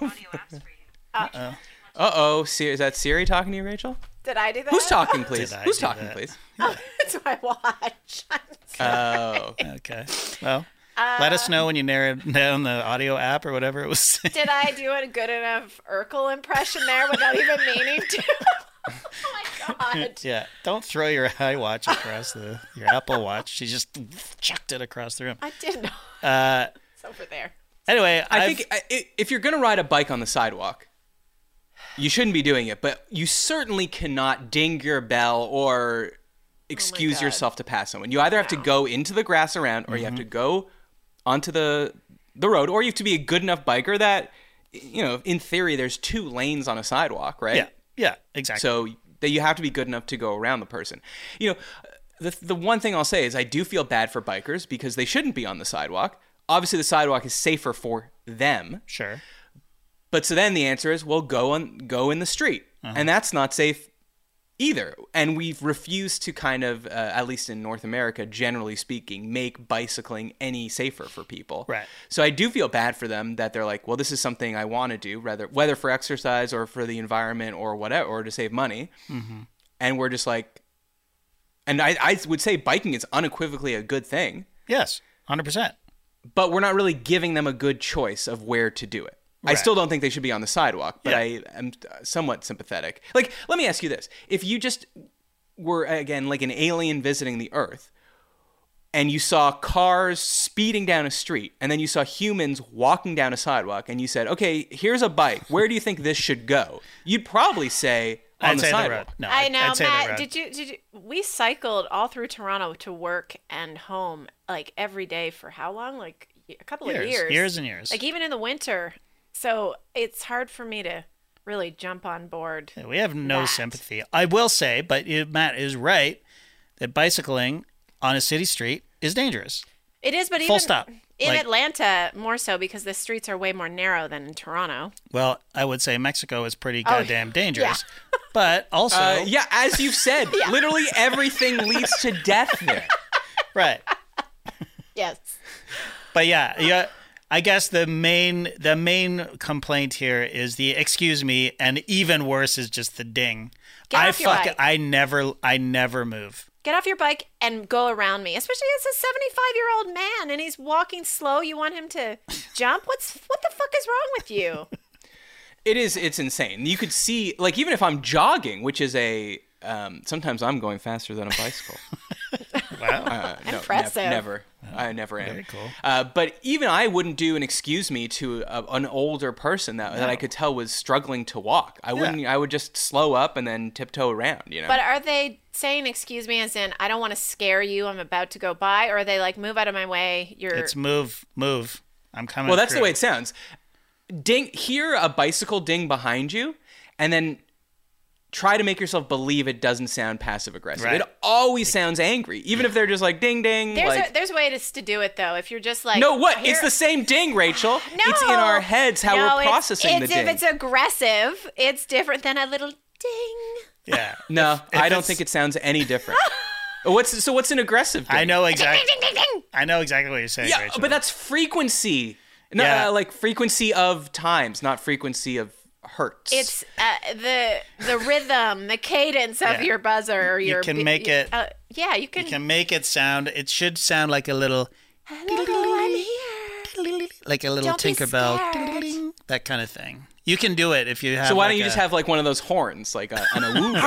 A: Uh oh, is that Siri talking to you, Rachel?
C: did I do that?
A: Who's talking, please?
B: Did I
A: Who's
B: do
A: talking,
B: that?
A: please?
C: That's my watch. I'm sorry.
A: Oh,
B: Okay, well, let us know when you narrow down the audio app or whatever it was.
C: Did I do a good enough Urkel impression there without even meaning to? Oh my god.
B: Yeah, don't throw your iWatch across the your Apple Watch. She just chucked it across the room.
C: I didn't.
B: Uh,
C: It's over there.
B: anyway,
A: I
B: I've-
A: think I- if you're gonna ride a bike on the sidewalk, you shouldn't be doing it. But you certainly cannot ding your bell or excuse
C: God.
A: yourself to pass someone. You either have to
C: No.
A: go into the grass around, or you have to go onto the the road, or you have to be a good enough biker that, you know, in theory, there's two lanes on a sidewalk, right?
B: yeah, yeah, exactly.
A: So that you have to be good enough to go around the person. You know, the the one thing I'll say is I do feel bad for bikers because they shouldn't be on the sidewalk. Obviously, the sidewalk is safer for them.
B: Sure.
A: But so then the answer is, well, go on, go in the street, and that's not safe either. And we've refused to kind of, uh, at least in North America, generally speaking, make bicycling any safer for people.
B: Right.
A: So I do feel bad for them that they're like, well, this is something I want to do, rather whether for exercise or for the environment or whatever, or to save money. Mm-hmm. And we're just like, and I, I would say biking is unequivocally a good thing,
B: Yes, one hundred percent.
A: but we're not really giving them a good choice of where to do it. I
B: Right.
A: still don't think they should be on the sidewalk, but
B: Yeah.
A: I am somewhat sympathetic. Like, let me ask you this. If you just were, again, like an alien visiting the Earth, and you saw cars speeding down a street, and then you saw humans walking down a sidewalk, and you said, okay, here's a bike. Where do you think this should go? You'd probably say on
B: I'd
A: the
B: say the road.
A: sidewalk.
B: No,
C: I
B: I'd-
C: know,
B: I'd say the
C: Matt.
B: road.
C: Did you? Did you? We cycled all through Toronto to work and home, like every day for how long? Like a couple of
B: Years,
C: years.
B: years and years.
C: Like even in the winter. So it's hard for me to really jump on board.
B: Yeah, we have no
C: that.
B: sympathy. I will say, but you, Matt is right that bicycling on a city street is dangerous.
C: It is, but
B: Full
C: even
B: stop.
C: in
B: Like-
C: Atlanta more so because the streets are way more narrow than in Toronto.
B: Well, I would say Mexico is pretty
C: Oh,
B: goddamn dangerous, but also
A: Uh, yeah, as you've said, literally everything leads to death there.
B: right.
C: Yes.
B: But yeah, yeah. I guess the main the main complaint here is the excuse me, and even worse is just the ding.
C: Get
B: I
C: off your
B: fuck
C: bike.
B: I never I never move.
C: Get off your bike and go around me. Especially as a seventy-five-year-old man and he's walking slow. You want him to jump? What's what the fuck is wrong with you?
A: It is. It's insane. You could see, like, even if I'm jogging, which is a, um, sometimes I'm going faster than a bicycle.
B: Wow.
A: Uh, no,
C: Impressive.
A: nev- never. I never am.
B: Very cool.
A: Uh, but even I wouldn't do an excuse me to a, an older person that, that I could tell was struggling to walk. I wouldn't. I would just slow up and then tiptoe around. You know.
C: But are they saying excuse me as in I don't want to scare you, I'm about to go by, or are they like move out of my way? You're
B: It's move, move. I'm coming.
A: well, that's
B: through.
A: the way it sounds. Ding. Hear a bicycle ding behind you, and then try to make yourself believe it doesn't sound passive aggressive.
B: Right.
A: It always sounds angry, even if they're just like ding ding.
C: there's
A: like,
C: a, there's ways to do it though. If you're just like
A: no, what?
C: here-
A: It's the same ding, Rachel.
C: No.
A: It's in our heads how
C: No,
A: we're
C: it's-
A: processing
C: it's,
A: the ding.
C: If it's aggressive, it's different than a little ding.
B: Yeah.
A: No,
B: If
A: I don't
B: it's-
A: think it sounds any different. What's so? What's an aggressive? Ding?
B: I know
C: Ding,
B: exactly.
C: ding, ding, ding.
B: I know exactly what you're saying,
A: Yeah,
B: Rachel.
A: but that's frequency. No,
B: Yeah.
A: uh, like frequency of times, not frequency of hertz.
C: It's uh, the the rhythm, the cadence of
B: Yeah.
C: your buzzer. Or
B: You
C: your
B: can
C: b-
B: make it-
C: Uh, yeah, you can.
B: you can make it sound. It should sound like a little,
C: Hello, I'm here.
B: like a little
C: Don't be
B: Tinkerbell,
C: scared.
B: ding, that kind of thing. You can do it if you have.
A: so why
B: like
A: don't you
B: a-
A: just have like one of those horns, like a, an a woo?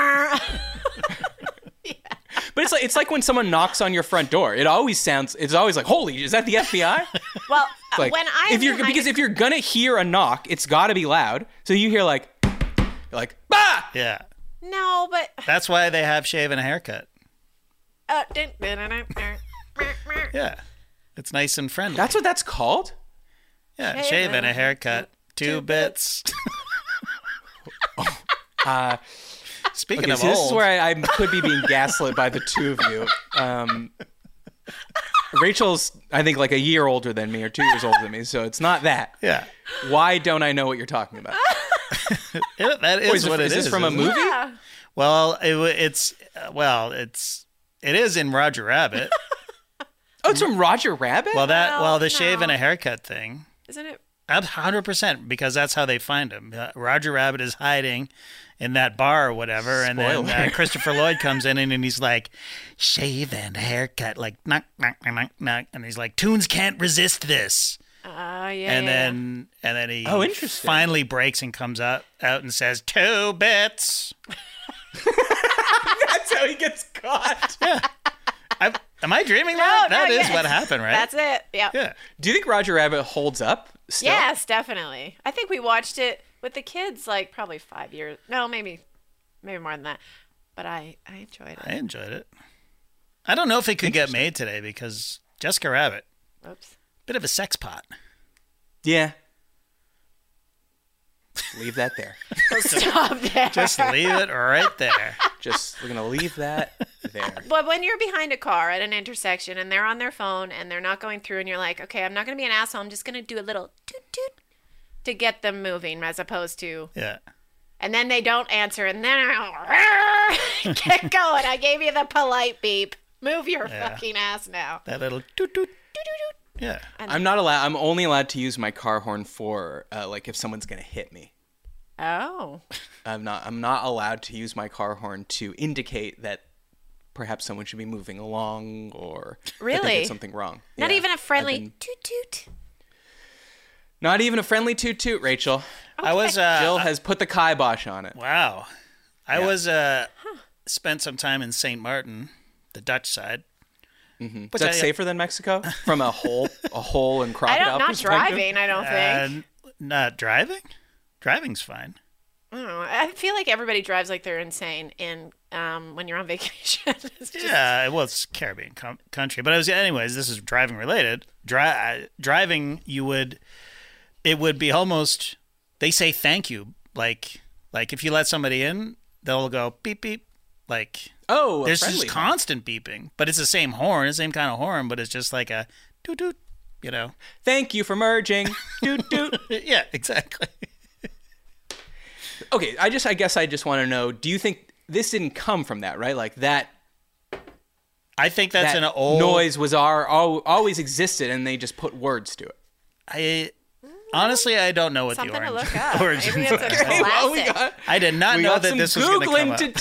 A: But it's like it's like when someone knocks on your front door. It always sounds. It's always like, holy, is that the F B I?
C: Well,
A: It's like,
C: when I
A: if you're because if you're gonna hear a knock, it's got to be loud. So you hear like, you're like, bah!
B: Yeah,
C: no, but
B: that's why they have shave and a haircut.
C: uh, dun, dun, dun, dun, dun, dun.
B: Yeah, it's nice and friendly.
A: That's what that's called.
B: yeah,
C: Shave
B: shave and
C: and
B: a
C: a
B: haircut, two
C: two
B: bits.
A: Uh,
B: Speaking
A: Okay,
B: of
A: so this
B: old,
A: is where I, I could be being gaslit by the two of you. Um, Rachel's, I think, like a year older than me or two years older than me, so it's not that.
B: yeah,
A: Why don't I know what you're talking about?
B: It- that is
A: Wait, is it-
B: what it
A: is
B: is.
A: this from a
B: isn't it?
A: movie?
C: Yeah.
B: Well, it, wa- it's uh, well, it's it is in Roger Rabbit.
A: Oh, it's from Roger Rabbit?
B: Well, that
C: Well,
B: well, the shave
C: no.
B: and a haircut thing.
C: Isn't it?
B: one hundred percent, because that's how they find him. Uh, Roger Rabbit is hiding in that bar or whatever, and then
A: Spoiler.
B: uh, Christopher Lloyd comes in and, and he's like, shave and haircut, like, knock, knock, knock, knock, knock. And he's like, tunes can't resist this.
C: Uh, yeah.
B: And
C: yeah,
B: then and then he
A: Oh, interesting.
B: finally breaks and comes out, out and says, two bits.
A: That's how he gets caught.
B: I, am I dreaming
C: No,
B: that?
C: no,
B: That is
C: yes.
B: what happened, right?
C: That's it. Yeah.
B: yeah.
A: Do you think Roger Rabbit holds up still?
C: Yes, definitely. I think we watched it with the kids like probably five years. No, maybe, maybe more than that. But I, I enjoyed it.
B: I enjoyed it. I don't know if it could get made today because Jessica Rabbit,
C: Oops.
B: bit of a sex pot.
A: Yeah. Leave that there.
C: Stop there.
B: Just leave it right there.
A: Just, we're going to leave that there.
C: But when you're behind a car at an intersection and they're on their phone and they're not going through and you're like, okay, I'm not going to be an asshole. I'm just going to do a little toot toot to get them moving as opposed to,
B: Yeah.
C: and then they don't answer and then get going. I gave you the polite beep. Move your
B: Yeah.
C: fucking ass now.
B: That little toot toot. Yeah.
A: I'm not allowed, I'm only allowed to use my car horn for, uh, like, if someone's going to hit me.
C: Oh.
A: I'm not, I'm not allowed to use my car horn to indicate that perhaps someone should be moving along or that they
C: Really?
A: did something wrong.
C: Not
A: Yeah.
C: even a friendly
A: I've been-
C: toot toot.
A: Not even a friendly toot toot, Rachel.
B: I was uh
A: Jill has put the kibosh on it.
B: wow. I
A: Yeah.
B: was uh spent some time in Saint Martin, the Dutch side.
A: Is
B: Which
A: that
B: I-
A: safer than Mexico? From a hole, a hole and
C: I
A: crocodile
C: don't, not
A: perspective?
C: driving, I don't think.
B: Uh, not driving? Driving's fine.
C: I don't know. I feel like everybody drives like they're insane in um, when you're on vacation. It's just,
B: Yeah, well, it's Caribbean com- country, but I was anyways. This is driving related. Dri- driving, you would, it would be almost. They say thank you, like like if you let somebody in, they'll go beep beep, like
A: Oh, a
B: there's
A: friendly
B: just
A: horn.
B: constant beeping, but it's the same horn, the same kind of horn, but it's just like a doot doot, you know.
A: Thank you for merging. doot doot.
B: Yeah, exactly.
A: Okay, I just, I guess, I just want to know. Do you think this didn't come from that, right? Like that.
B: I think that's
A: that
B: an old
A: noise was our al- always existed, and they just put words to it.
B: I honestly, I don't know what
C: something
B: the
C: to
B: origin,
C: look up.
B: origins
C: Maybe it's a
B: are.
C: classic.
A: well, we got
B: I did not
A: we
B: know
A: got
B: that
A: some
B: this was going to come
A: googling
B: up.
A: to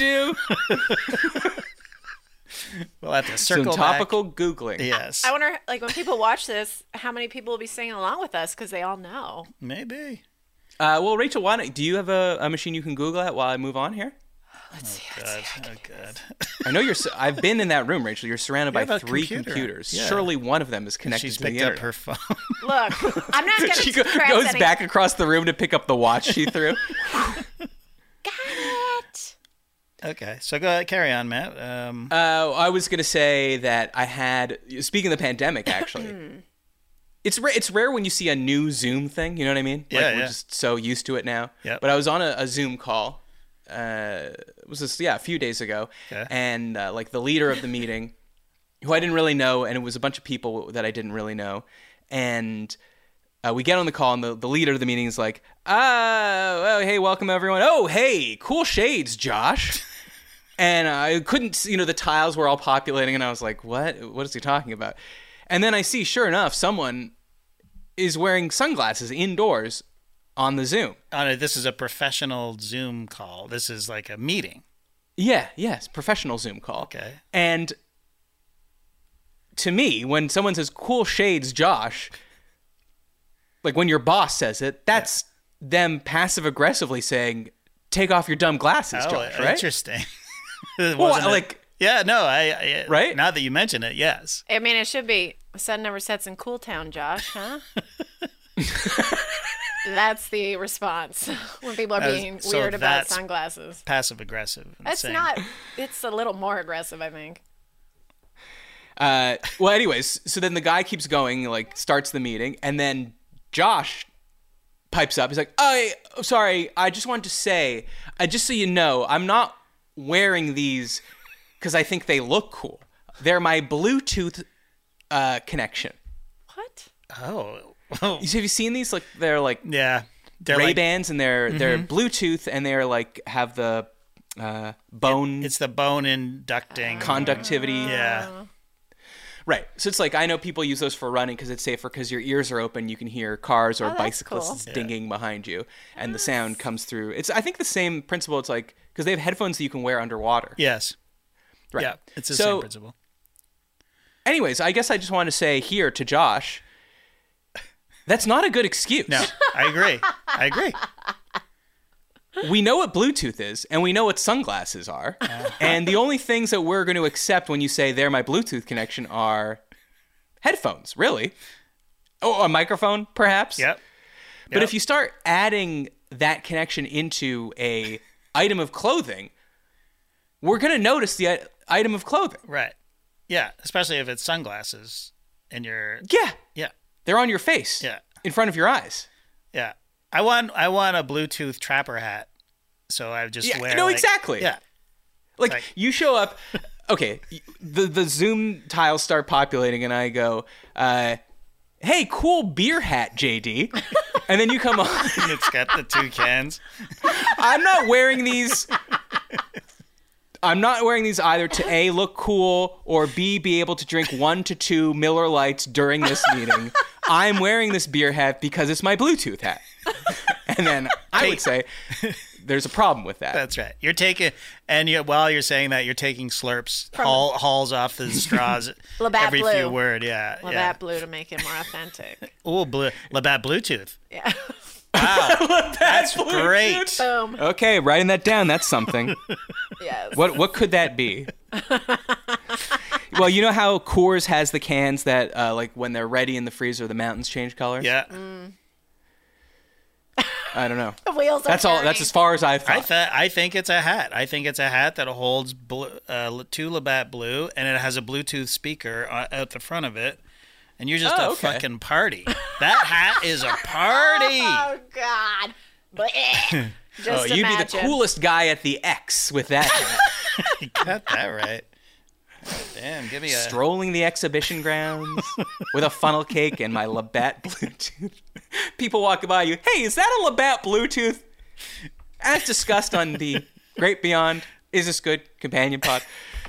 A: do.
B: We'll have to
A: Some
B: circle back.
A: topical googling.
B: Yes,
C: I wonder, like, when people watch this, how many people will be singing along with us because they all know.
B: maybe.
A: Uh, well, Rachel, why don't, do you have a, a machine you can Google at while I move on here?
C: Let's see.
B: God,
C: Let's see.
B: oh God.
A: I know you're. su- I've been in that room, Rachel. You're surrounded
B: You
A: by
B: have a
A: three
B: computer.
A: computers.
B: Yeah.
A: Surely one of them is connected
B: She's
A: to the
B: picked up
A: internet.
B: her phone.
C: Look, I'm not going
A: She
C: to
A: go- goes back across the room to pick up the watch she threw.
C: Got it.
B: Okay, so go ahead, carry on, Matt. Um,
A: Uh, I was gonna say that I had. Speaking of the pandemic, actually, it's ra- it's rare when you see a new Zoom thing. You know what I mean?
B: Yeah,
A: like, we're
B: yeah.
A: just so used to it now.
B: Yep.
A: But I was on a, a Zoom call. Uh, it was this yeah a few days ago,
B: Okay.
A: and uh, like the leader of the meeting, who I didn't really know, and it was a bunch of people that I didn't really know, and. Uh, we get on the call, and the, the leader of the meeting is like, ah, oh, hey, welcome everyone. Oh, hey, cool shades, Josh. And I couldn't, see- you know, the tiles were all populating, and I was like, what? What is he talking about? And then I see, sure enough, someone is wearing sunglasses indoors on the Zoom.
B: on a, this is a professional Zoom call. This is like a meeting.
A: Yeah, yes, professional Zoom call.
B: Okay.
A: And to me, when someone says, cool shades, Josh, like when your boss says it, that's them passive aggressively saying, take off your dumb glasses,
B: Oh,
A: Josh, right?
B: interesting. It
A: Well,
B: wasn't a-
A: like,
B: yeah, no, I, I
A: Right?
B: now that you mention it, yes.
C: I mean, it should be sun never sets in Cool Town, Josh, huh? That's the response when people are
B: That's-
C: being
B: so
C: weird about
B: that's-
C: sunglasses.
B: Passive aggressive. and
C: That's
B: saying-
C: not. It's a little more aggressive, I think.
A: Uh, well, anyways, so then the guy keeps going, like starts the meeting, and then Josh pipes up. He's like, "Oh, sorry, I just wanted to say, uh, just so you know, I'm not wearing these because I think they look cool. They're my Bluetooth uh, connection.
C: What?
B: Oh.
A: Have you seen these? Like they're like
B: Yeah. They're
A: Ray
B: like,
A: Bans, and they're mm-hmm. they're Bluetooth, and they're like have the uh, bone.
B: It's the bone inducting
A: conductivity.
B: Yeah.
A: Right. So it's like I know people use those for running because it's safer because your ears are open. You can hear cars or
C: oh,
A: bicyclists
C: cool.
A: dinging yeah. behind you, and the sound comes through. It's I think the same principle. It's like because they have headphones that you can wear underwater.
B: Yes.
A: Right.
B: Yeah. It's the
A: so,
B: same principle.
A: Anyways, I guess I just want to say here to Josh, that's not a good excuse.
B: No, I agree. I agree.
A: We know what Bluetooth is, and we know what sunglasses are. Uh-huh. And the only things that we're going to accept when you say they're my Bluetooth connection are headphones, really. Oh, a microphone, perhaps.
B: Yep.
A: But
B: yep.
A: if you start adding that connection into a item of clothing, we're going to notice the item of clothing.
B: Right. Yeah, especially if it's sunglasses and you're...
A: Yeah.
B: Yeah.
A: They're on your face.
B: Yeah.
A: In front of your eyes.
B: Yeah. I want I want a Bluetooth trapper hat. So I just
A: yeah,
B: wear
A: No,
B: like,
A: exactly.
B: Yeah.
A: Like,
B: like
A: you show up, okay, the the Zoom tiles start populating and I go, uh, hey, cool beer hat, J D. And then you come on.
B: And it's got the two cans.
A: I'm not wearing these. I'm not wearing these either to A, look cool, or B, be able to drink one to two Miller Lights during this meeting. I'm wearing this beer hat because it's my Bluetooth hat. And then I would say there's a problem with that.
B: That's right. You're taking, and you, while you're saying that, you're taking slurps, haul, hauls off the straws
C: Labatt
B: every
C: Blue.
B: few word. Yeah.
C: Labatt
B: yeah.
C: Blue to make it more authentic.
B: Ooh, blue, Labatt Bluetooth.
C: Yeah.
B: Wow. That's
A: Bluetooth.
B: great.
C: Boom.
A: Okay, writing that down. That's something.
C: Yes.
A: What what could that be? Well, you know how Coors has the cans that, uh, like, when they're ready in the freezer, the mountains change color?
B: Yeah.
C: Mm.
A: I don't know.
C: The wheels are
A: That's all.
C: turning.
A: That's as far as I've thought.
B: I, th- I think it's a hat. I think it's a hat that holds blue, uh, two Labatt Blue, and it has a Bluetooth speaker uh, out the front of it. And you're just
A: Oh,
B: a
A: okay.
B: fucking party. That hat is a party.
C: Oh, God. Blech. Just
A: oh, you'd
C: imagine.
A: be the coolest guy at the X with that hat.
B: You got that right. Damn, give me a...
A: Strolling the exhibition grounds with a funnel cake and my Labatt Bluetooth. People walking by you, hey, is that a Labatt Bluetooth? As discussed on the Great Beyond, Is This Good? Companion pod.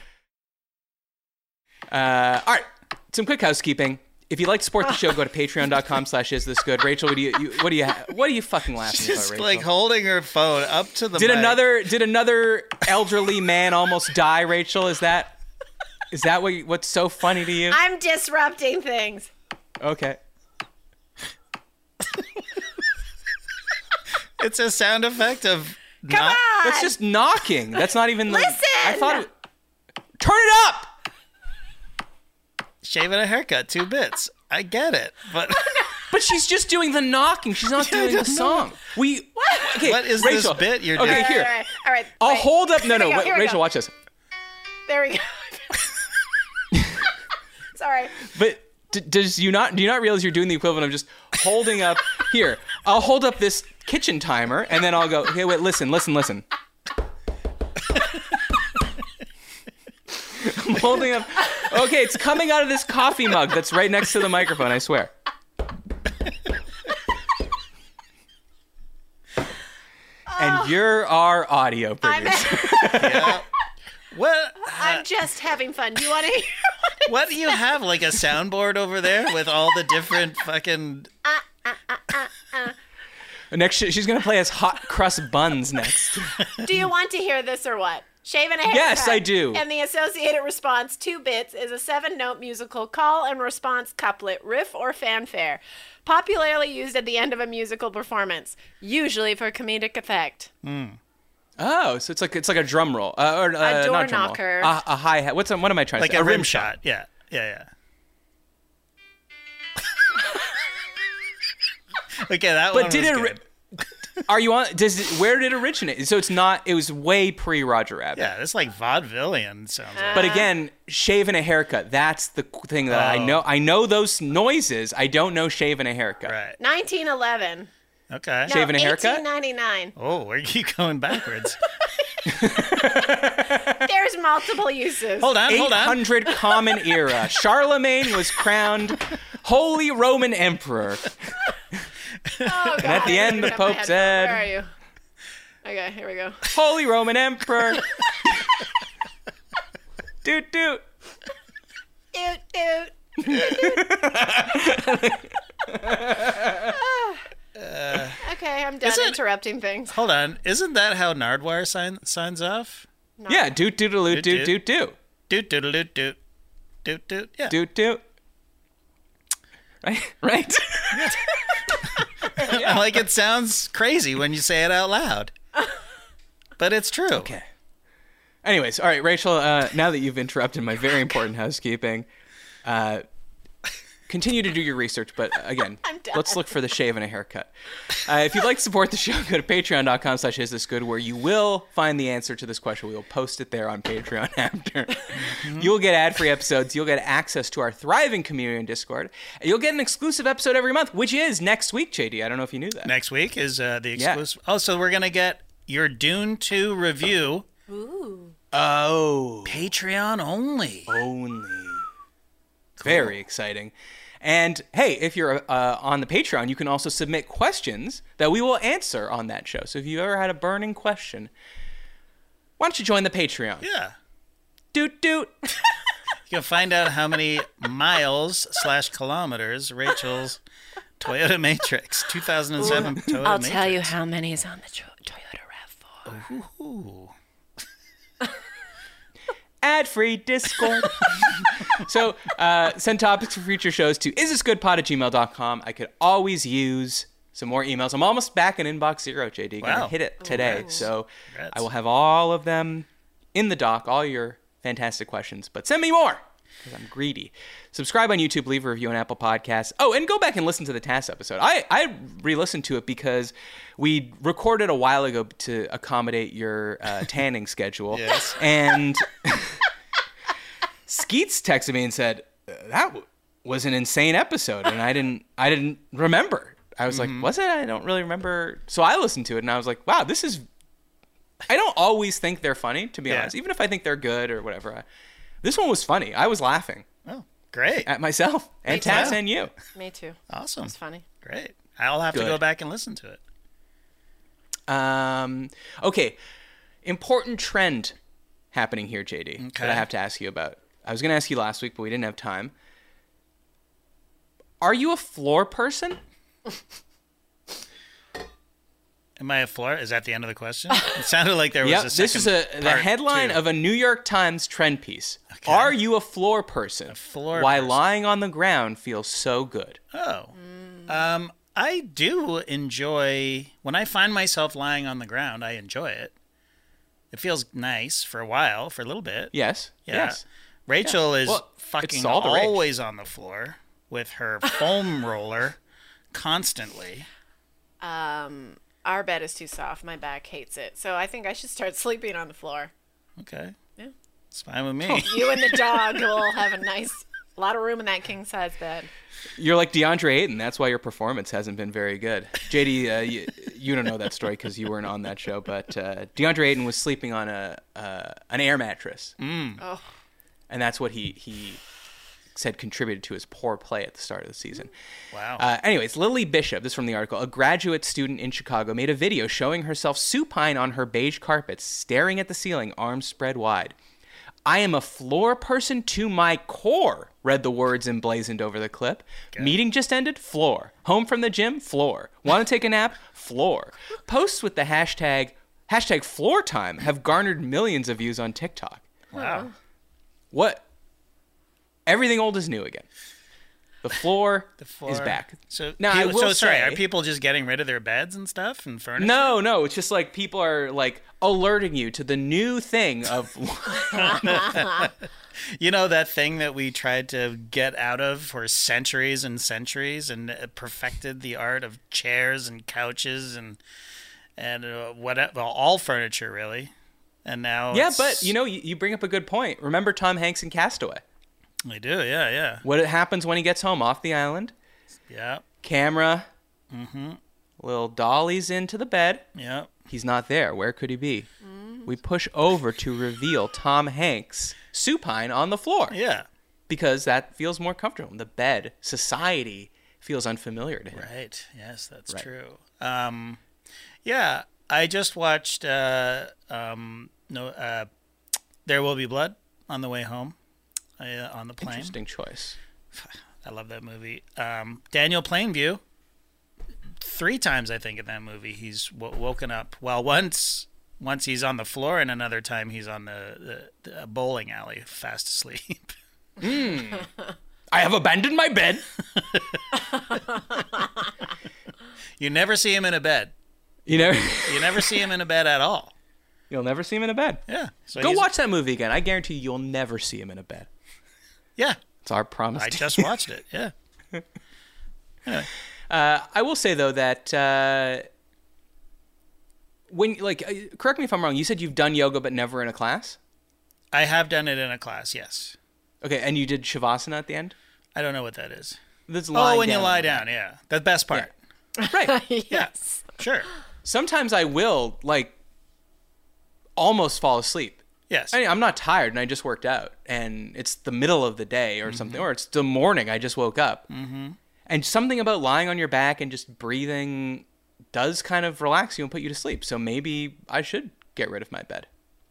A: Uh, all right, some quick housekeeping. If you'd like to support the show, go to patreon.com slash is this good. Rachel, what do you, you what do you ha- what are you fucking laughing
B: Just
A: about, Rachel?
B: like holding her phone up to the
A: Did
B: mic.
A: another did another elderly man almost die, Rachel? Is that is that what you, what's so funny to you?
C: I'm disrupting things.
A: Okay.
B: It's a sound effect of
C: Come
B: not...
C: on.
A: That's just knocking. That's not even like,
C: Listen!
A: I thought it, turn it up.
B: Shaving a haircut, two bits. I get it, but
A: But she's just doing the knocking. She's not
B: Yeah, I
A: doing the
B: don't know.
A: song. We okay,
B: what is
A: Rachel,
B: this bit you're
A: okay,
B: doing?
C: All
A: here.
C: right, all right. All right.
A: I'll
C: wait.
A: hold up. No,
C: Here
A: no,
C: we go,
A: wait,
C: here we
A: Rachel,
C: go.
A: watch this.
C: There we go. Sorry.
A: But d- does you not do you not realize you're doing the equivalent of just holding up here? I'll hold up this kitchen timer and then I'll go, okay, wait, listen, listen, listen. I'm holding up. Okay, it's coming out of this coffee mug that's right next to the microphone, I swear. And you're our audio
C: I'm,
A: producer.
B: Yeah. What?
C: I'm just having fun. Do you want to hear what
B: What do you have? Like a soundboard over there with all the different fucking...
A: Next, she's gonna play us hot crust buns next.
C: Do you want to hear this or what? Shaving a haircut.
A: Yes, I do.
C: And the associated response, two bits, is a seven-note musical call and response couplet, riff or fanfare, popularly used at the end of a musical performance, usually for comedic effect.
A: Oh, so it's like it's like a drum roll, uh, or uh,
C: door
A: not drum
C: knocker.
A: roll, a, a hi hat. What's a, what am I trying
B: Like
A: to say?
B: a rim shot. Yeah. Yeah, yeah. Okay, that one
A: But did
B: was
A: it?
B: good.
A: Ri- Are you on? Does it, where did it originate? So it's not. It was way pre Roger Rabbit.
B: Yeah, it's like vaudevillian sounds like.
A: But again, shaving a haircut. That's the thing that I
B: Oh.
A: know. I know those noises. I don't know shaving a haircut.
B: Right.
C: nineteen eleven.
B: Okay.
C: No,
A: Shaving a haircut?
C: eighteen ninety-nine.
B: Oh, where you keep going backwards?
C: There's multiple uses.
B: Hold on, hold on.
A: eight hundred Common Era. Charlemagne was crowned Holy Roman Emperor.
C: Oh, God.
A: And at the end, the
C: Have my
A: Pope
C: headphone.
A: said-
C: Where are you? Okay, here we go.
A: Holy Roman Emperor. Doot doot.
C: Doot, doot. Okay, I'm done
B: Is it-
C: interrupting things.
B: Hold on. Isn't that how Nardwuar sign, signs off?
A: Yeah, doot doodaloo doot doot doot.
B: Doot doot doot doot doot doot. Yeah.
A: Doot doot. Right? Right?
B: Like it sounds crazy when you say it out loud, but it's true.
A: Okay. Anyways, all right, Rachel, uh, now that you've interrupted my very important housekeeping, uh, continue to do your research, but uh, again,
C: I'm done.
A: let's look for the shave and a haircut. Uh, if you'd like to support the show, go to patreon.com slash is this good, where you will find the answer to this question. We will post it there on Patreon after. You'll get ad-free episodes. You'll get access to our thriving community in Discord. And you'll get an exclusive episode every month, which is next week, J D. I don't know if you knew that.
B: Next week is uh, the
A: Yeah.
B: exclusive. Oh, so we're gonna get your Dune two review,
C: Ooh.
A: Oh.
B: Patreon only.
A: Only. Very exciting. And hey, if you're uh, on the Patreon, you can also submit questions that we will answer on that show. So if you ever had a burning question, why don't you join the Patreon?
B: Yeah.
A: Doot doot.
B: You can find out how many miles slash kilometers Rachel's Toyota Matrix two thousand seven Toyota
C: I'll
B: Matrix.
C: tell you how many is on the jo- Toyota RAV four.
B: Ooh.
A: Ad-free Discord. So uh, send topics for future shows to isthisgoodpod at gmail dot com. I could always use some more emails. I'm almost back in inbox zero, J D. Gonna
B: Wow.
A: hit it today.
B: Congrats.
A: So
B: Congrats.
A: I will have all of them in the doc, all your fantastic questions. But send me more, because I'm greedy. Subscribe on YouTube, leave a review on Apple Podcasts. Oh, and go back and listen to the T A S episode. I, I re-listened to it because we recorded a while ago to accommodate your uh, tanning schedule.
B: Yes.
A: And Skeets texted me and said, that w- was an insane episode. And I didn't, I didn't remember. I was like, was it? I don't really remember. So I listened to it and I was like, wow, this is, I don't always think they're funny, to be
B: Yeah.
A: honest. Even if I think they're good or whatever. I, this one was funny. I was laughing
B: Oh, great.
A: at myself and
C: too.
A: Taz and you.
C: Me too.
B: Awesome.
C: It's funny.
B: Great. I'll have to
A: Good.
B: go back and listen to it.
A: Um, okay. Important trend happening here, J D, that
B: Okay.
A: I have to ask you about. I was going to ask you last week, but we didn't have time. Are you a floor person?
B: Am I a floor? Is that the end of the question? It sounded like there was
A: Yep.
B: a second
A: This is a the
B: part
A: headline
B: two.
A: of a New York Times trend piece.
B: Okay.
A: Are you a floor person? A
B: floor
A: Why
B: person.
A: lying on the ground feels so good.
B: Oh. Um, I do enjoy, when I find myself lying on the ground, I enjoy it. It feels nice for a while, for a little bit.
A: Yes.
B: Yeah.
A: Yes.
B: Rachel is
A: Well,
B: fucking
A: it's all the rage.
B: always on the floor with her foam roller constantly.
C: Um, our bed is too soft. My back hates it. So I think I should start sleeping on the floor.
B: Okay.
C: Yeah.
B: It's fine with me.
C: You and the dog will have a nice, a lot of room in that king size bed.
A: You're like DeAndre Ayton. That's why your performance hasn't been very good. J D, uh, you, you don't know that story because you weren't on that show, but uh, DeAndre Ayton was sleeping on a uh, an air mattress,
C: Oh,
A: and that's what he he said contributed to his poor play at the start of the season.
B: Wow.
A: Uh, anyways, Lily Bishop, this is from the article, a graduate student in Chicago, made a video showing herself supine on her beige carpets, staring at the ceiling, arms spread wide. I am a floor person to my core, read the words emblazoned over the clip. Meeting just ended? Floor. Home from the gym? Floor. Want to take a nap? Floor. Posts with the hashtag, hashtag floor time have garnered millions of views on TikTok.
B: wow.
A: What? Everything old is new again. The floor,
B: The floor
A: is back.
B: So,
A: Now, I
B: people-
A: will
B: so sorry,
A: say-
B: are people just getting rid of their beds and stuff and furniture?
A: No, no, it's just like people are like alerting you to the new thing of
B: You know that thing that we tried to get out of for centuries and centuries, and it perfected the art of chairs and couches and and uh, whatever, well, all furniture really. And now,
A: Yeah,
B: it's-
A: but you know, you, you bring up a good point. Remember Tom Hanks in Castaway?
B: we do, yeah, yeah,
A: What happens when he gets home off the island?
B: yeah,
A: Camera, little dollies into the bed.
B: yeah.
A: He's not there. Where could he be? we push over to reveal Tom Hanks supine on the floor.
B: Yeah.
A: Because that feels more comfortable. The bed, society feels unfamiliar to him.
B: Right. Yes, that's
A: Right.
B: true. Um, yeah, I just watched uh, um, no, uh, There Will Be Blood on the way home uh, on the plane.
A: Interesting choice.
B: I love that movie. Um, Daniel Plainview, three times I think in that movie he's w- woken up. Well, once once he's on the floor, and another time he's on the, the, the bowling alley, fast asleep.
A: I have abandoned my bed.
B: You never see him in a bed.
A: You know,
B: You never see him in a bed at all.
A: you'll never see him in a bed.
B: Yeah. So
A: Go
B: he's-
A: watch that movie again. I guarantee you'll never see him in a bed.
B: Yeah.
A: It's our promise.
B: I
A: to
B: just
A: you.
B: watched it. Yeah.
A: Uh, I will say though that uh, when, like, uh, correct me if I'm wrong. You said you've done yoga, but never in a class.
B: I have done it in a class, yes.
A: Okay, and you did shavasana at the end.
B: I don't know what that is.
A: That's
B: Oh,
A: lying
B: when you
A: down.
B: lie down, yeah. The best part.
A: Right.
C: Yes.
B: Sure.
A: Sometimes I will like almost fall asleep.
B: Yes.
A: I mean, I'm not tired and I just worked out and it's the middle of the day or something, or it's the morning. I just woke up. Mm-hmm. And something about lying on your back and just breathing does kind of relax you and put you to sleep. So maybe I should get rid of my bed.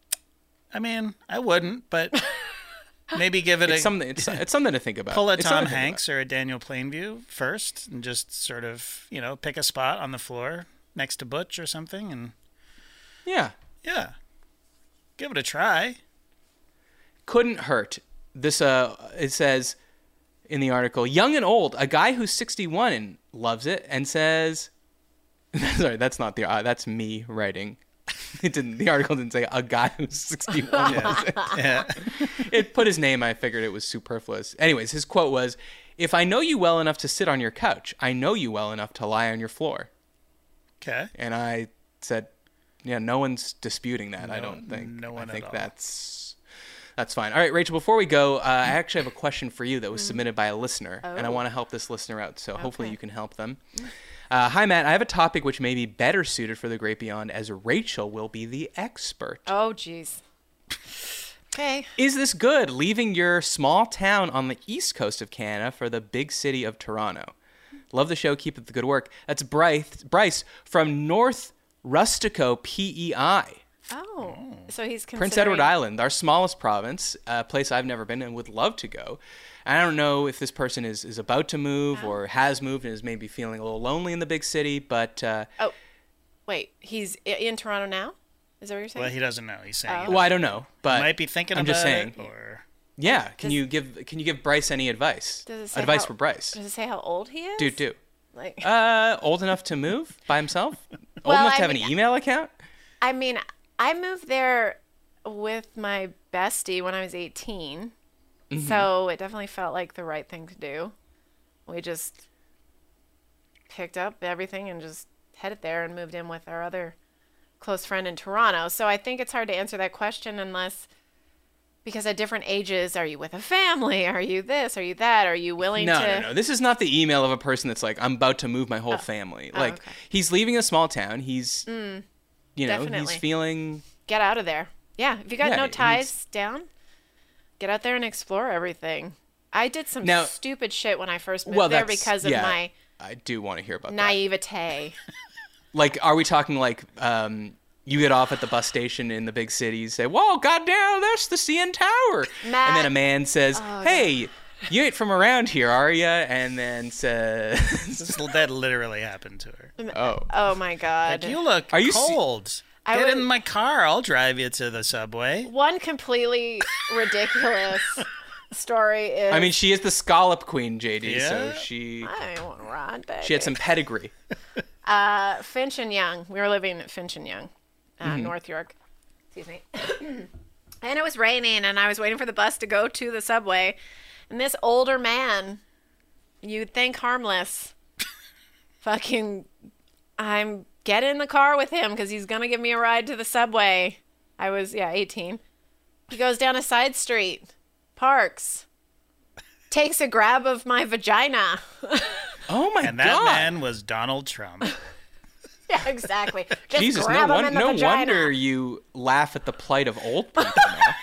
B: I mean, I wouldn't, but maybe give it
A: It's
B: a
A: something. It's, it's something to think about.
B: pull a
A: It's
B: Tom
A: something to think
B: Hanks or a Daniel Plainview first, and just sort of, you know, pick a spot on the floor next to Butch or something, and
A: about. Yeah,
B: yeah, give it a try.
A: couldn't hurt. This uh, it says in the article, young and old, a guy who's sixty-one and loves it and says, sorry, that's not the. Uh, that's me writing. It didn't. The article didn't say a guy who's sixty-one loves it.
B: Yeah.
A: It put his name. I figured it was superfluous. Anyways, his quote was, "If I know you well enough to sit on your couch, I know you well enough to lie on your floor."
B: Okay.
A: And I said, "Yeah, no one's disputing that. I
B: No-
A: don't think.
B: no one
A: I think
B: at all.
A: that's that's fine." All right, Rachel. Before we go, uh, I actually have a question for you that was submitted by a listener, and I
C: Oh.
A: want to help this listener out. So hopefully
C: Okay.
A: you can help them. Uh, hi, Matt. I have a topic which may be better suited for the Great Beyond, as Rachel will be the expert.
C: Oh, jeez. Okay.
A: Is this good, leaving your small town on the east coast of Canada for the big city of Toronto? Love the show. Keep up the good work. That's Bryce, Bryce from North Rustico, P E I.
C: Oh. So he's considering...
A: Prince Edward Island, our smallest province, a place I've never been and would love to go. I don't know if this person is, is about to move or has moved and is maybe feeling a little lonely in the big city, but... Uh,
C: Oh, wait. He's i- in Toronto now? Is that what you're saying?
B: Well, he doesn't know. He's saying.
C: Oh.
B: he
A: well, I don't know, but
B: might be thinking
A: I'm
B: about
A: just saying.
B: it, or
A: Yeah, can
C: Does-
A: you give can you give Bryce any advice?
C: Does it say
A: Advice
C: how-
A: for Bryce.
C: Does it say how old he is?
A: Do do.
C: Like,
A: Uh, old enough to move by himself? Old
C: Well,
A: enough to
C: I
A: have
C: mean-
A: an email account?
C: I mean, I moved there with my bestie when I was eighteen.
A: Mm-hmm.
C: So it definitely felt like the right thing to do. We just picked up everything and just headed there and moved in with our other close friend in Toronto. So I think it's hard to answer that question unless, because at different ages, are you with a family? Are you this? Are you that? Are you willing
A: No,
C: to?
A: no, no. This is not the email of a person that's like, I'm about to move my whole family. Like,
C: Oh, okay. Mm,
A: he's leaving a small town. He's, you know,
C: definitely.
A: he's feeling.
C: Get out of there. Yeah, if you got
A: Yeah,
C: no
A: it
C: ties
A: needs-
C: down, get out there and explore everything. I did some
A: Now-
C: stupid shit when I first moved
A: Well,
C: there
A: that's
C: because of
A: yeah,
C: my
A: I do want to hear about that.
C: naivete.
A: Like, are we talking like um, you get off at the bus station in the big cities, say, "Whoa, goddamn, that's the C N Tower," and
C: Matt-
A: then a man says,
C: Oh,
A: "Hey, you ain't from around here, are you?" And then says,
B: This- that literally happened to her.
A: "Oh,
C: Oh my god.
B: Like, you look
A: Are you se-
B: cold.
C: I
B: Get
C: would-
B: in my car. I'll drive you to the subway.
C: One completely ridiculous story is
A: I mean, she is the scallop queen, J D. So
B: Yeah.
A: she
C: I want to ride, baby.
A: she had some pedigree.
C: Uh, Finch and Young. We were living at Finch and Young, uh,
A: Mm-hmm.
C: North York. Excuse me. And it was raining, and I was waiting for the bus to go to the subway. And this older man, you'd think harmless, fucking, I'm get in the car with him because he's gonna give me a ride to the subway. I was yeah eighteen. He goes down a side street, parks, takes a grab of my vagina.
A: Oh my
B: And that
A: god!
B: man was Donald Trump.
C: Yeah, exactly. Just
A: Jesus, no,
C: grab 'em
A: one,
C: in the
A: no
C: vagina.
A: wonder you laugh at the plight of old people now.